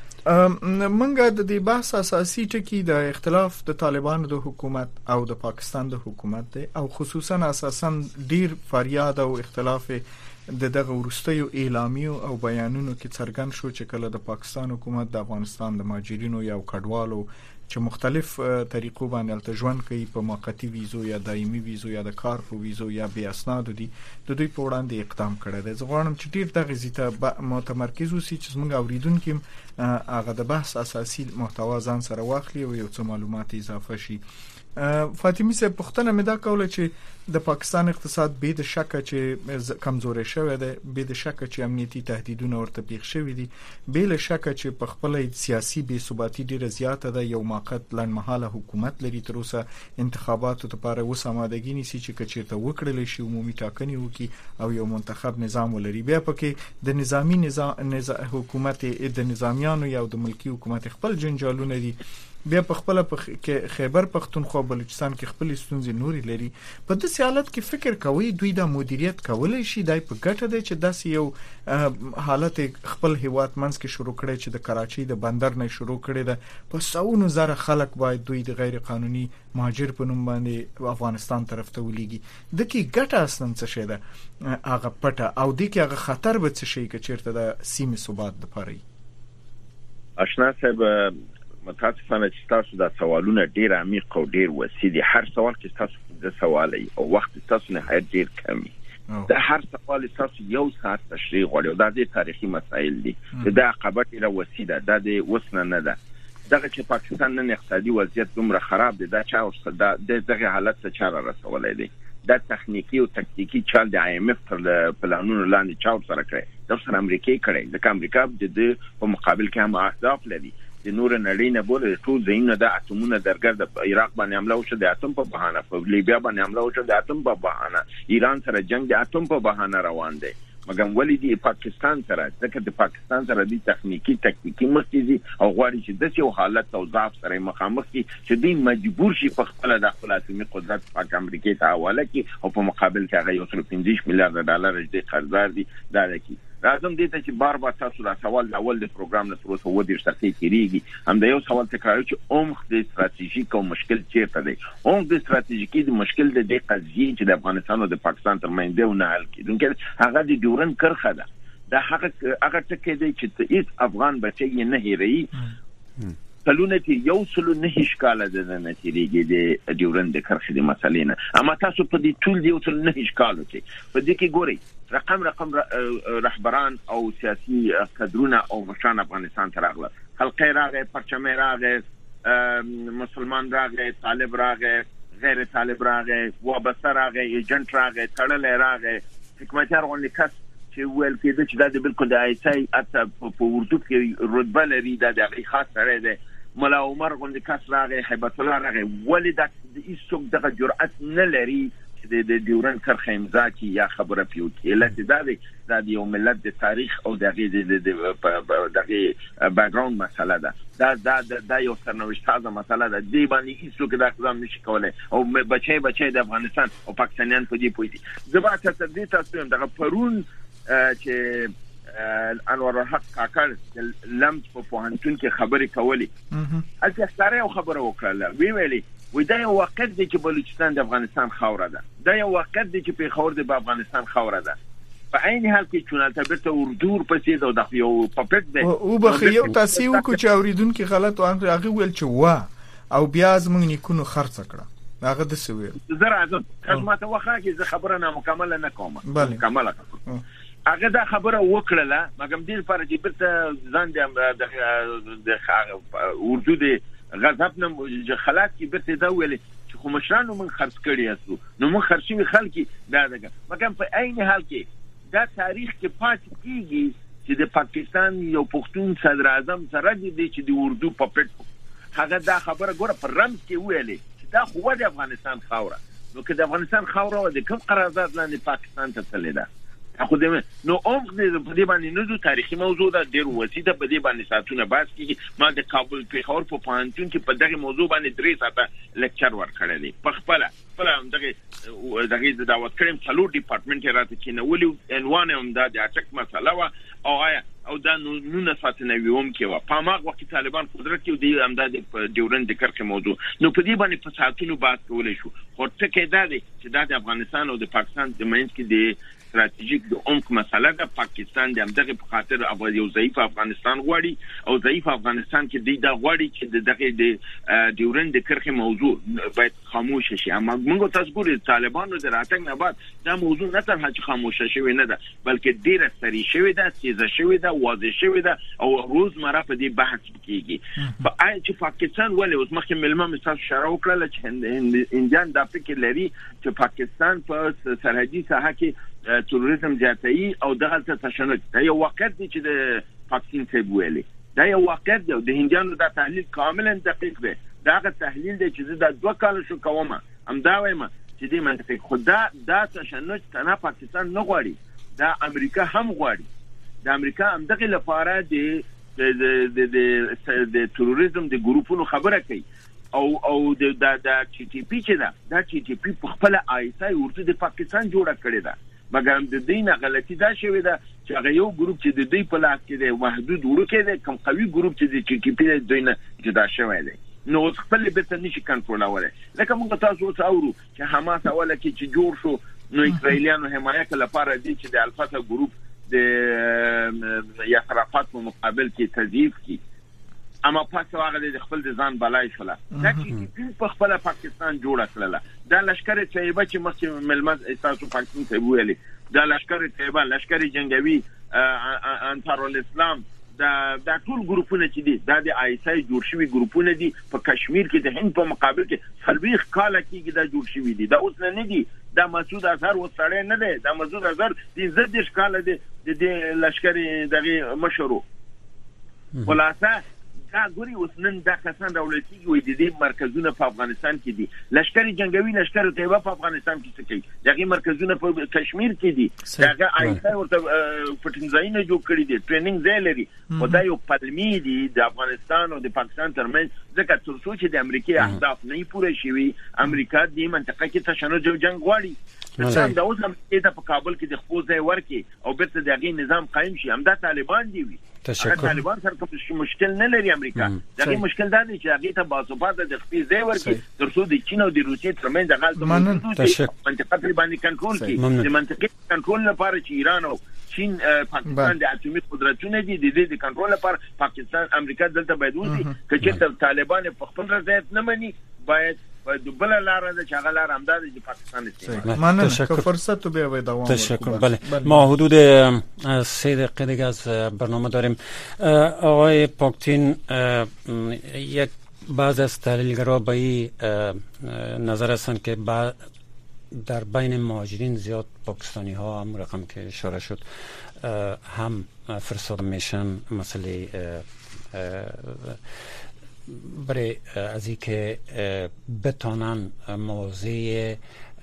منګه د دې بحث اساسي ټکی د اختلاف د طالبانو د حکومت او د پاکستان د حکومت دی او خصوصا اساسا ډیر فریاد او اختلاف د دغه ورستیو اعلامیو او بیانونو کې څرګند شو چې کله د پاکستان حکومت د افغانستان د مهاجرینو یو کډوالو چې مختلف طریقو باندې التجوان کوي په موقتی ویزو یا دایمي ویزو یا د کار په ویزو یا بیا اسناد دي د دوی په وړاندې اقدام کړی دی. زه غواړم چې ډیر دغه زیاته متمرکز اوسئ چې موږ اوریدونکو هغه د بحث اساسي محتوا ځان سره واخلي او یو څه معلومات اضافه شي. فاطمی صاحب پښتنه مې دا کوله چې د پاکستان اقتصاد به د شک چې کمزوري شوی دی، به د شک چې امنیتي تهدیدونه ورته پیښ شوی دي، به له شک چې په خپل سیاسي بې ثباتی ډیره زیاته ده، یو موقت لنډمهاله حکومت لري، تر اوسه انتخاباتو لپاره اوس آمادګي نیسي چې کچېرته وکړل شي عمومي ټاکنې وکړي او یو منتخب نظام ولري. بیا پکې د نظامی نظام حکومت د نظامیانو یا د ملکی حکومت خپل جنجالونه دي. بیا په خپل کې خیبر پختونخوا بلوچستان کې خپل ستونزې نوري لري. په داسې حالت کې فکر کوي دوی د مدیریت کولای شي دای په ګټه دی چې داسې یو حالت خپل هیواد منځ کې شروع کړي چې د کراچۍ د بندر نه شروع کړي ده. په ساونو زره خلک باید دوی د غیر قانوني مهاجر په نوم باندې افغانستان طرف ته ولېږي. د کې ګټه اصلا څه شي ده هغه پټه او د کې هغه خطر به څه شي چې چیرته د سیمې ثبات لپاره. آشنا صاحب متاسفانه چې تاسو دا سوالونه ډیر عمیق او ډیر وسیع دي. هر سوال چې تاسو د سوالي او وخت تاسو نه ډیر کمی دا هر سوال تاسو یو ساعت تشریح غواړي او دا د تاریخي مسایل دي. دا عقبات له وسیع ده د وسنه نه ده. دغه چې پاکستان نن اقتصادي وضعیت دومره خراب دي دا چا ورسره د دغه حالت څخه چاره رسولای دي. دا تخنیکی او تکتیکی چال د IMF تر پلانونو لاندې چا ورسره کړی، د سره امریکای کړی. د امریکا د په مقابل کې هم اهداف لري. د نور نړۍ نه بوله ټول زینو د اتمونو درګرد عراق باندې حمله وشو د اتم په بهانه، په لیبیا باندې حمله وشو د اتم په بهانه، ایران سره جنگ د اتم په بهانه روان دی. مګم ولی دی پاکستان سره ځکه د پاکستان سره د تخنیکی تکتیکی مرکزي او غواړي چې د یو حالت او ضعف سره مخامخ شي چې دوی مجبور شي په خپل د خپلاتي قدرت پاک امریکای ته حواله کړي او په مقابل کې هغه 150 میلیارډ ډالر د قرضدار دي دا لکه لازم دي چې بار تاسو دا سوال د اول د پروګرام نه تر اوسه ودی شتې کیږي. هم دا یو سوال تکرار چې عمق د استراتیژیک او مشکل چیرته دی. عمق د استراتیژیکي د مشکل د دې قضیه چې د افغانستان او د پاکستان ترمنځ دی نه حل کیدونکې هغه د ډیورن کرخه ده. دا هغه ټکی دی چې هیڅ افغان بچی نه هېري. کلونه کې یو سلو نه اشکال ده نه تیریږي د ډیورن د کرخې د مسلې نه. اما تاسو په دې ټول دی یو سلو نه اشکال کې په دې کې ګوري رقم رهبران او سیاسي کادرونه او مشان افغانستان ته راغله. خلق راغی، پرچم راغی، مسلمان راغی، طالب راغی، غیر طالب راغی، وابسته راغی، ایجنټ راغی، تړل راغی، حکومتیار غونډه کس چې ویل کېده چې دا د بالکل د آیسای اته په اردو کې رتبه لري دا د خاص سره ده. مولا عمر غونډه کس راغی، هیبت الله راغی، ولې د هیڅوک دغه جرأت نه لري د ډیورن کرخه امضا کی یا خبره پیو کی لته دا د یو ملت د تاریخ او دغه بیکګراوند مسله ده. دا یو سرنوشت تازه مسله ده. دی باندې هیڅوک دا اقدام نشي کولای او بچي د افغانستان او پاکستانیان په دې پوي دي. زبا ته دې تاسو هم دغه پرون چې انور الحق کاکړ لمت په پوهنتون کې خبرې کولې البته ستاره یو خبره وکړه ویلي وای دا یو وخت دی چې بلوچستان د افغانستان خاوره ده. دا یو وخت دی چې پیښور د افغانستان خاوره ده. په عین حال کې چونالته برته اردور پسې دا د یو پپټ دی او بخ یو تاسو کو چې اوریدونکو غلط او هغه ویل چې وا او بیا زموږ نیکونو خرڅ کړه هغه د سوي زه راځم خدمت واخا کې زه خبره نه مکمل نه کوم مکمل کوم هغه دا خبره وکړه مګم دې لپاره چې برته ځان د اردو د غضب نه خلاص کی برته دا ویل چې خو مشرانو من خرڅ کړی اسو نو من خرڅوي خلکي دا دغه مګم په عین حال کې دا تاریخ کې پاتې کیږي چې د پاکستان یو پښتون صدر اعظم سره دی چې د اردو په پټ هغه دا خبره ګوره پر رمز کې ویلې چې دا خو د افغانستان خاوره نو که د افغانستان خاوره د کوم قرارداد لاندې پاکستان ته تللی ده خو دې نو عمق دې په دې باندې نو تاریخي موضوع ده ډېر وسیده په دې باندې ساتونه باس کیږي ما د کابل پیښور په پوهنتون کې په دغه موضوع باندې 3 ساعته لیکچر ورکړی دی په خپل دغه دعوت کړم څلور ډپارټمنټ راته کې نو ولې عنوان هم دا د اټک مسله وا او دا نو ساتنه ویوم کې وا په ماغه وخت طالبان قدرت کې دی هم دا د ډیورند د کرکه موضوع نو په دې باندې په ساتونو باس کولای شو خو ټکه دا دی چې دا د افغانستان او د پاکستان د منځ کې دی استراتیژیک د عمق مسله ده پاکستان د همدغه په خاطر یو ضعیف افغانستان غواړي او ضعیف افغانستان کې دی دا غواړي چې دغه د ډیورند د کرخه موضوع باید خاموش شي اما موږ تاسو ګورئ طالبانو د راتګ نه بعد دا موضوع نه تر هڅه خاموش شوی نه ده بلکې ډیره سری شوی ده تیزه شوی ده واضح شوی ده او روزمره په دې بحث کیږي په چې پاکستان ولې اوس مخکې ملما مثال شروع وکړل چې انډیان د فکر لري چې پاکستان په سرحدي ساحه کې تروریزم زیاتوي او دغه تشنج دا یو واقعیت دی چې د پاکستان ته ویلي دا یو واقعیت دی د هندیانو دا تحلیل کاملا دقیق دی دا هغه تحلیل دی چې د 2 کال شو کومه هم دا وایم چې د منطقي خدا دا تشنج نه پاکستان نه غواړي دا امریکا هم غواړي د امریکا هم دغه لپاره د تروریزم د ګروپونو خبره کوي او د ټي ټي پی چې دا ټي ټي پی په خپل آیسای ورته د پاکستان جوړه کړی ده مګر د دینه غلطی دا شوی ده چې هغه یو ګروپ چې د دې په لاس کې دی محدود ورکه دی کم قوي ګروپ چې د ټي ټي پی د دینه جدا شوی دی نو خپل به ته نشي کنټرولوله لکه موږ تاسو اورو چې حماس اوله کې چې جوړ شو نو اسرائیلیانو حمایت لپاره دي چې د الفتح ګروپ د یاسر عرفات په مقابل کې تضعیف کی اما پاتې هغه د خپل ځان بلای شوله دا چې په خپل پاکستان جوړ کړل دا لشکره طیبه چې مخکې ملمت اساسو پاکستان ته ویلي دا لشکره طیبه لشکره جنگوي انصار الاسلام دا ټول ګروپونه چې دي دا د آیسای جوړ شوی ګروپونه دي په کشمیر کې د هند په مقابل کې سلويخ کال کې دا جوړ شوی دي دا اوس نه دي دا مسعود اظهر وسړی نه دی دا مسعود اظهر د زدش کال دی د لشکره دغه مشرو خلاصه دا ګوري اوس نن دا کسان دولتي وي د دې مرکزونه په افغانستان کې دي لشکره جنگوي لشکره طیبه په افغانستان کې څه کوي دغه مرکزونه په کشمیر کې دي دغه آیسای ورته پټنځاینه جوړ کړی دي ټریننګ ځای لري او دا یو پلمي دي د افغانستان او د پاکستان ترمنځ ځکه ترڅو چې د امریکای اهداف نه پوره شي امریکا د منطقه کې تشنج او جنگ غواړي مثلا دا اوس هم په کابل کې د خپل ځای ورکي او بیرته دغه نظام قائم شي همدا طالبان دی طالبان سره کوم مشکل نه لري امریکا دغه مشکل دا دی چې هغه ته باثبات د خپل ځای ورکي ترڅو د چین او د روسیې ترمنځ د غلط منطقه باندې کنټرول کړي د منطقې کنټرول لپاره چې ایران او چین پاکستان د اټومي قدرتونه دي د دې کنټرول لپاره پاکستان امریکا دلته باید وځي چې طالبان په خپل رضایت نه مني باید بل لار ده چې هغه لار همدار د پاکستان استعمال مننه که فرصت به دوام تشکر بله ما حدود 3 دقیقه دیگه از برنامه داریم آقای پاکتین یک بعض از تحلیلگرا به این نظر هستند که در بین مهاجرین زیاد پاکستانی ها هم رقم که اشاره شد هم فرستاده میشن مسئله برای از این که بتانن موضوع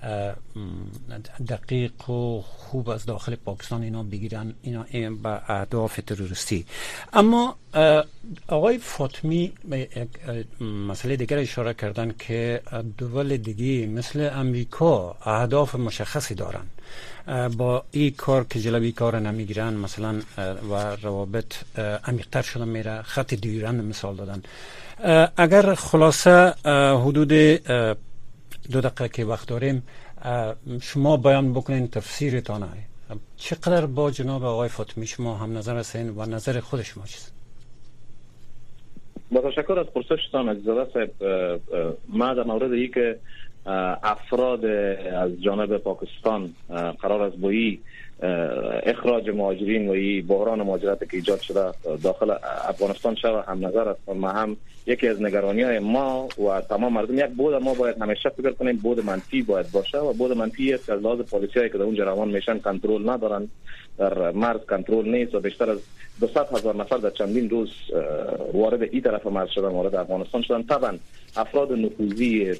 دقیق و خوب از داخل پاکستان اینا بگیرن اینا با اهداف تروریستی. اما آقای فاطمی به مسئله دیگر اشاره کردن که دول دیگه مثل امریکا اهداف مشخصی دارن با این کار که جلوی کار نمیگیرن مثلا و روابط عمیق‌تر شده میره خط دیرند مثال دادن. اگر خلاصه حدود 2 دقیقه که وقت داریم شما بیان بکنین تفسیرتان چقدر با جناب آقای فاطمی شما هم نظر هستین و نظر خود شما چیست؟ با تشکر از پرسشتان عزیزاده صاحب. ما در مورد ای که افراد از جانب پاکستان قرار است با اخراج مهاجرین و این بحران مهاجرت که ایجاد شده داخل افغانستان شده هم نظر است. ما هم یکی از نگرانی‌های ما و تمام مردم یک بود ما باید همیشه فکر کنیم بود منفی باید باشه و بود منفی است از لحاظ پلیسیایی که در اونجا روان میشن کنترل ندارن، در مرز کنترل نیست و بیشتر از 200,000 نفر در چندین روز وارد این طرف مرز شدن، وارد افغانستان شدن. طبعا افراد نفوذی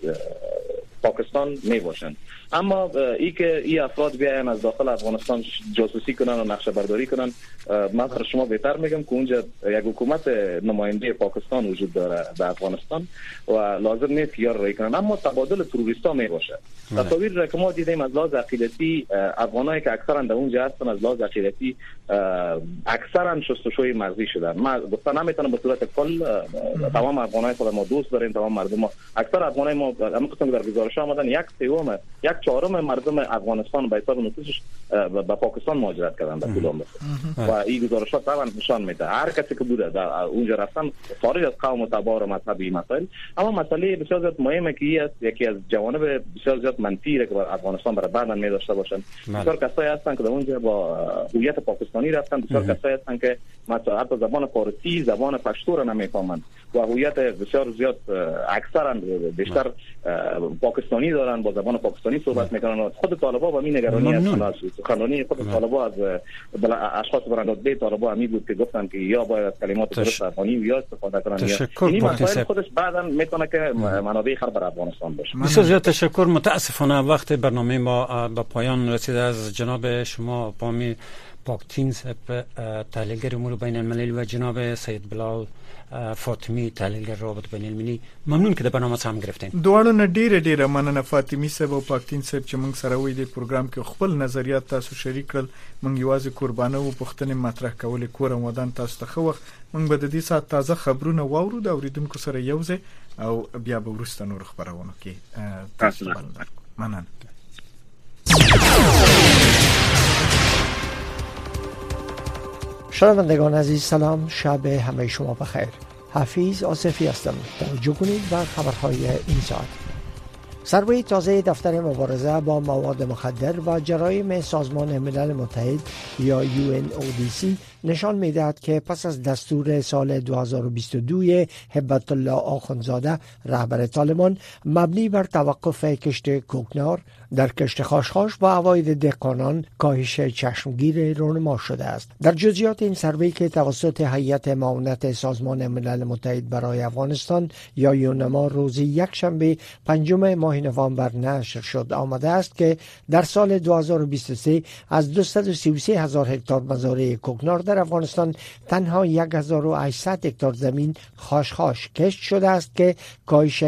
پاکستان می باشند، اما ای که این افراد بیاین از داخل افغانستان جاسوسی کنن و نقشه برداری کنن، من برای شما بهتر میگم که اونجا یک حکومت نماینده پاکستان وجود داره در افغانستان و لازم نیست که یار رای کنن، اما تبادل تروریستا می باشه. تصاویر را که ما دیدیم از لحاظ عقیدتی افغانایی که اکثرا در اونجا هستن از لحاظ عقیدتی اکثرا شستشوی مرزی شدن. ما گفتن نمیتونم به صورت کل تمام افغانای خود ما دوست داریم، تمام مردم ما اکثر افغانای ما هم قسم در گزارش آمدن یک چهارم مردم افغانستان به حساب نفوسش به پاکستان مهاجرت کردن در طول عمر و این گزارشات طبعا نشان میده هر کسی که بوده در اونجا رفتن خارج از قوم و تبار و مذهبی مسائل. اما مسئله بسیار زیاد مهمه که است یکی از جوانب بسیار زیاد منفی که افغانستان برای بعدا می داشته باشن. بسیار کسایی هستن که در اونجا با هویت پاکستانی رفتن، بسیار کسایی هستن که حتی زبان فارسی، زبان پشتو را نمیفهمند و هویت بسیار زیاد اکثرا بیشتر پاکستانی دارن، با زبان پاکستانی صحبت میکنن. خود طالبان با این نگرانی هستن. سخنرانی خود طالبان از اشخاص براندازده طالبان همی بود که گفتن که یا باید از کلمات درست افغانی یا استفاده کنن. این مسائل خودش بعدا میتونه که منابع خراب افغانستان باشه. بسیار زیاد تشکر. متاسفانه وقت برنامه ما به پایان رسیده. از جناب شما پامی پاکتین تحلیلگر امور بین المللی و جناب سید بلال فاطمی تحلیلگر روابط بین المللی ممنون که د برنامه سم گرفتین. دواړو نه ډیره مننه فاطمی صاحب او پاکتین صاحب چې موږ سره وې د پروګرام کې خپل نظریات تاسو شریک کړل. موږ یوازې قربانه او پښتنې مطرح کولې کور او ودان تاسو ته خو وخت موږ به د دې سات تازه خبرونه واورو د اوریدونکو سره یوځای او بیا به ورسته نور خبرونه کې تاسو مننه. شنوندگان عزیز سلام، شب همه شما بخیر. حفیظ آصفی هستم. توجه کنید و خبرهای این ساعت. سروی تازه دفتر مبارزه با مواد مخدر و جرایم سازمان ملل متحد یا UNODC نشان می‌دهد که پس از دستور سال 2022 هبت الله آخوندزاده رهبر طالبان مبنی بر توقف کشت کوکنار در کشت خاشخاش با عواید دهقانان کاهش چشمگیر رونما شده است. در جزئیات این سروی که توسط هیئت معاونت سازمان ملل متحد برای افغانستان یا یونما روز یکشنبه 5 ماه نوامبر نشر شد آمده است که در سال 2023 از 233,000 هکتار مزارع کوکنار در افغانستان تنها 1,800 هکتار زمین خاشخاش کشت شده است که کاهش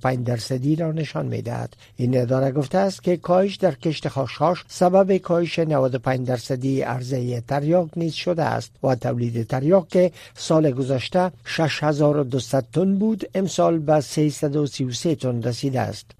95% را نشان می‌دهد. این اداره گفته است که کاهش در کشت خاشخاش سبب کاهش 95% عرضه تریاک نیز شده است و تولید تریاک که سال گذشته 6,200 تن بود امسال به 333 تن رسیده است.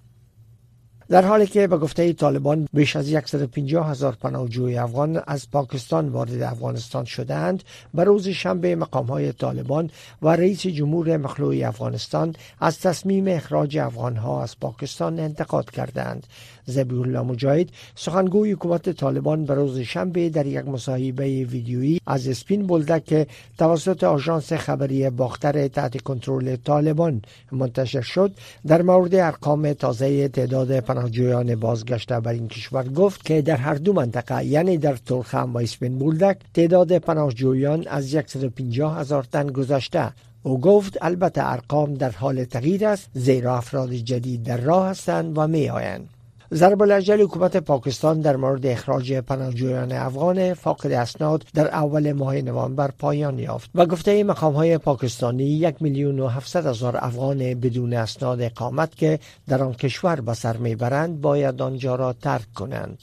در حالی که به گفته طالبان بیش از 150,000 پناهجوی افغان از پاکستان وارد افغانستان شدند، به روز شنبه مقام‌های طالبان و رئیس جمهور مخلوع افغانستان از تصمیم اخراج افغان‌ها از پاکستان انتقاد کردند. ذبیح الله مجاهد سخنگوی حکومت طالبان به روز شنبه در یک مصاحبه ویدیویی از اسپین بولدک که توسط آژانس خبری باختر تحت کنترل طالبان منتشر شد در مورد ارقام تازه تعداد پناهجویان بازگشته بر این کشور گفت که در هر دو منطقه یعنی در تورخم و اسپین بولدک تعداد پناهجویان از 150,000 تن گذشته. او گفت البته ارقام در حال تغییر است زیرا افراد جدید در راه هستند و می آیند. ضرب الاجل حکومت پاکستان در مورد اخراج پناهجویان افغان فاقد اسناد در اول ماه نوامبر پایان یافت و گفته مقام‌های پاکستانی 1,700,000 افغان بدون اسناد اقامت که در آن کشور به سر میبرند باید آنجا را ترک کنند.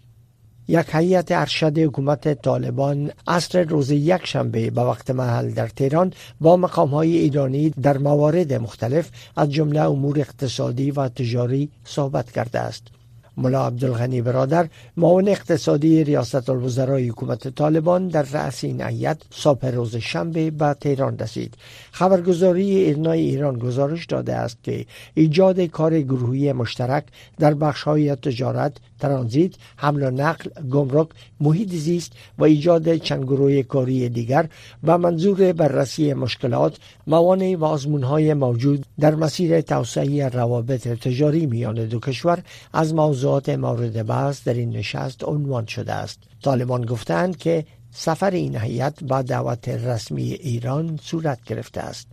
یک هیئت ارشد حکومت طالبان عصر روز یکشنبه به وقت محل در تهران با مقام‌های ایرانی در موارد مختلف از جمله امور اقتصادی و تجاری صحبت کرده است. ملا عبدالغنی برادر معاون اقتصادی ریاست الوزرای حکومت طالبان در رأس این هیئت صبح روز شنبه به تهران رسید. خبرگزاری ایرنا ایران گزارش داده است که ایجاد کار گروهی مشترک در بخش‌های تجارت، ترانزیت، حمل و نقل، گمرک، محیط زیست و ایجاد چند گروه کاری دیگر به منظور بررسی مشکلات، موانع و آزمون‌های موجود در مسیر توسعه روابط تجاری میان دو کشور از موضوعات مورد بحث در این نشست عنوان شده است. طالبان گفتند که سفر این هیئت با دعوت رسمی ایران صورت گرفته است.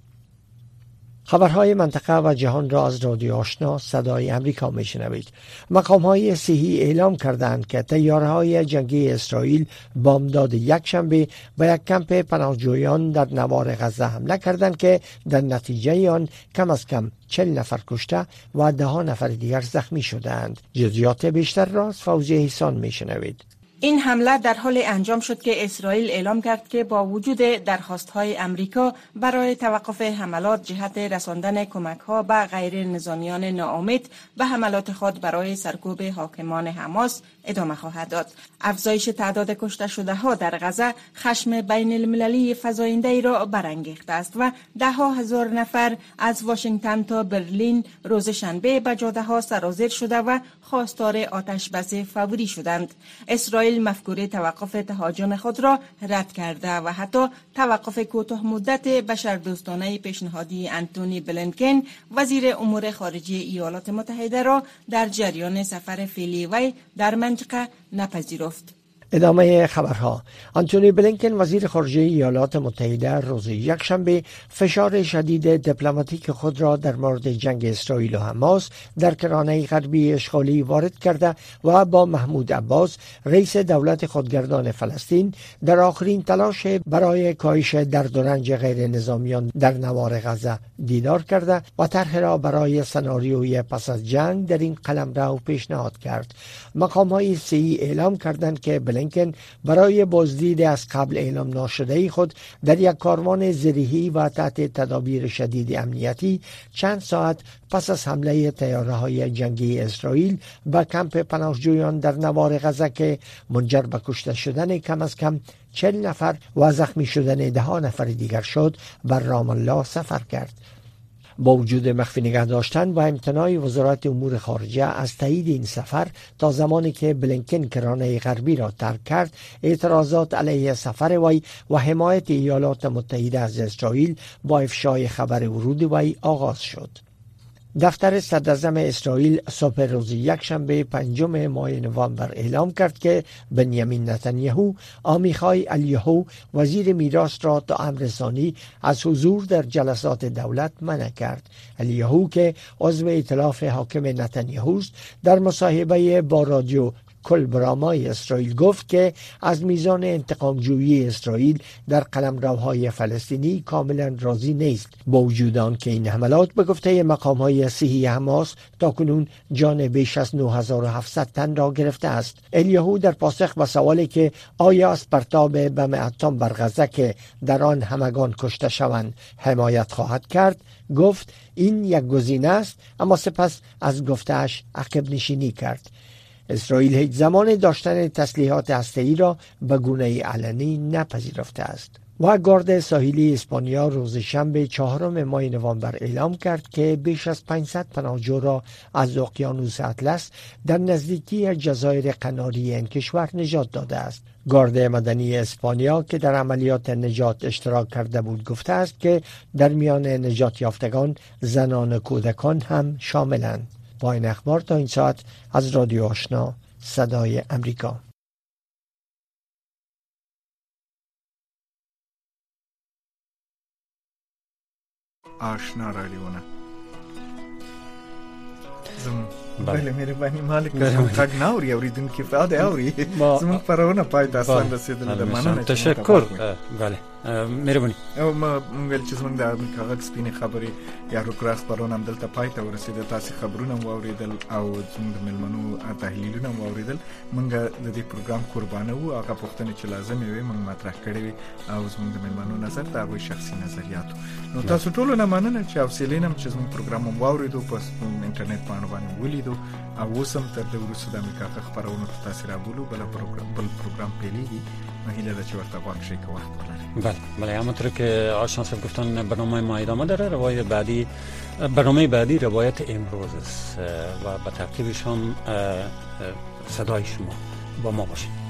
خبرهای منطقه و جهان را از رادیو آشنا صدای امریکا میشنوید. مقام‌های صحی اعلام کردند که طیاره‌های جنگی اسرائیل بامداد یکشنبه به یک کمپ پناهجویان در نوار غزه حمله کردند که در نتیجه آن کم از کم 40 نفر کشته و 10 نفر دیگر زخمی شدند. جزئیات بیشتر را از فوزیه احسان میشنوید. این حمله در حال انجام شد که اسرائیل اعلام کرد که با وجود درخواست‌های امریکا برای توقف حملات جهت رساندن کمک‌ها به غیر نظامیان ناامید به حملات خود برای سرکوب حاکمان حماس ادامه خواهد داد. افزایش تعداد کشته شده‌ها در غزه خشم بین المللی فزاینده‌ای را برانگیخته است و 10,000 نفر از واشنگتن تا برلین روز شنبه به جاده‌ها سرازیر شده و خواستار آتش بس فوری شدند. اسرائیل مفکوره توقف تهاجم خود را رد کرده و حتی توقف کوتاه مدت بشردوستانه پیشنهادی انتونی بلینکن وزیر امور خارجه ایالات متحده را در جریان سفر فعلی وی در منطقه نپذیرفت. ادامه خبرها. آنتونی بلینکن وزیر خارجه ایالات متحده روز یکشنبه فشار شدید دیپلماتیک خود را در مورد جنگ اسرائیل و حماس در کرانه غربی اشغالی وارد کرده و با محمود عباس رئیس دولت خودگردان فلسطین در آخرین تلاش برای کاهش درد و رنج غیر نظامیان در نوار غزه دیدار کرده و طرح را برای سناریوی پس از جنگ در این قلمرو پیشنهاد کرد. مقام‌های صحی اعلام کردند که بلینکن برای بازدید از قبل اعلام ناشده خود در یک کاروان زرهی و تحت تدابیر شدید امنیتی چند ساعت پس از حمله طیاره‌های جنگی اسرائیل به کمپ پناهجویان در نوار غزه که منجر به کشته شدن کم از کم 40 نفر و زخمی شدن 10 نفر دیگر شد بر رام الله سفر کرد. با وجود مخفی نگه داشتن و امتناع وزارت امور خارجه از تایید این سفر تا زمانی که بلینکن کرانه غربی را ترک کرد، اعتراضات علیه سفر وی و حمایت ایالات متحده از اسرائیل با افشای خبر ورود وی آغاز شد. دفتر صدراعظم اسرائیل صبح روز یکشنبه 5 ماه نوامبر اعلام کرد که بنیامین نتانیاهو عمیخای الیهو وزیر میراث را تا امررسانی از حضور در جلسات دولت منع کرد. الیهو که عضو ائتلاف حاکم نتانیاهوست در مصاحبه با رادیو کل برامای اسرائیل گفت که از میزان انتقامجویی اسرائیل در قلمروهای فلسطینی کاملا راضی نیست، با وجود آن که این حملات به گفته مقام‌های صحی حماس تاکنون جان بیش از 9700 تن را گرفته است. الیهو در پاسخ به سوالی که آیا از پرتاب بم اتم بر غزه که در آن همگان کشته شوند حمایت خواهد کرد گفت این یک گزینه است، اما سپس از گفته‌اش عقب نشینی کرد. اسرائیل هیچ زمان داشتن تسلیحات هسته‌ای را به گونه علنی نپذیرفته است. و گارد ساحلی اسپانیا روز شنبه 4 ماه نوامبر اعلام کرد که بیش از 500 پناهجو را از اقیانوس اطلس در نزدیکی جزایر قناری این کشور نجات داده است. گارد مدنی اسپانیا که در عملیات نجات اشتراک کرده بود گفته است که در میان نجات یافتگان زنان و کودکان هم شاملند. با این اخبار تا این ساعت از رادیو آشنا صدای امریکا. آشنا رادیوونه بله مهرباني مالک غږ ناوري اوریدونکو فاده اوري زموږ پرونه پای ته اصلا رسیدل د مننه تشکر. بله مهرباني. او موږ چې زموږ د امریکا غږ سپینې خبرې یا روکرا خبرونه هم دلته پای ته ورسېده. تاسو خبرونه واوریدل او زموږ د ملمنو تحلیلونه واوریدل. موږ د دې پروګرام قربانه وو. هغه پوښتنې چې لازم وي موږ مطرح کړې وي او زموږ د ملمنو نظر دا وي شخصي نظریات. نو تاسو ټول نه مننه چې حوصله نم چې زموږ پروګرام واوریدو په انټرنیټ باندې ولیدو او وسم تر د وروسته د امریکا غږ خبرونه تاسو را بولو بل پروگرام پیلیږي. مهیله ده چې ورته واقعي که وقت ولري. بله همونطور که آشنا صاحب گفتن برنامه ما ادامه داره. برنامه بعدی روایت امروز است و به ترتیبش هم صدای شما با ما باشید.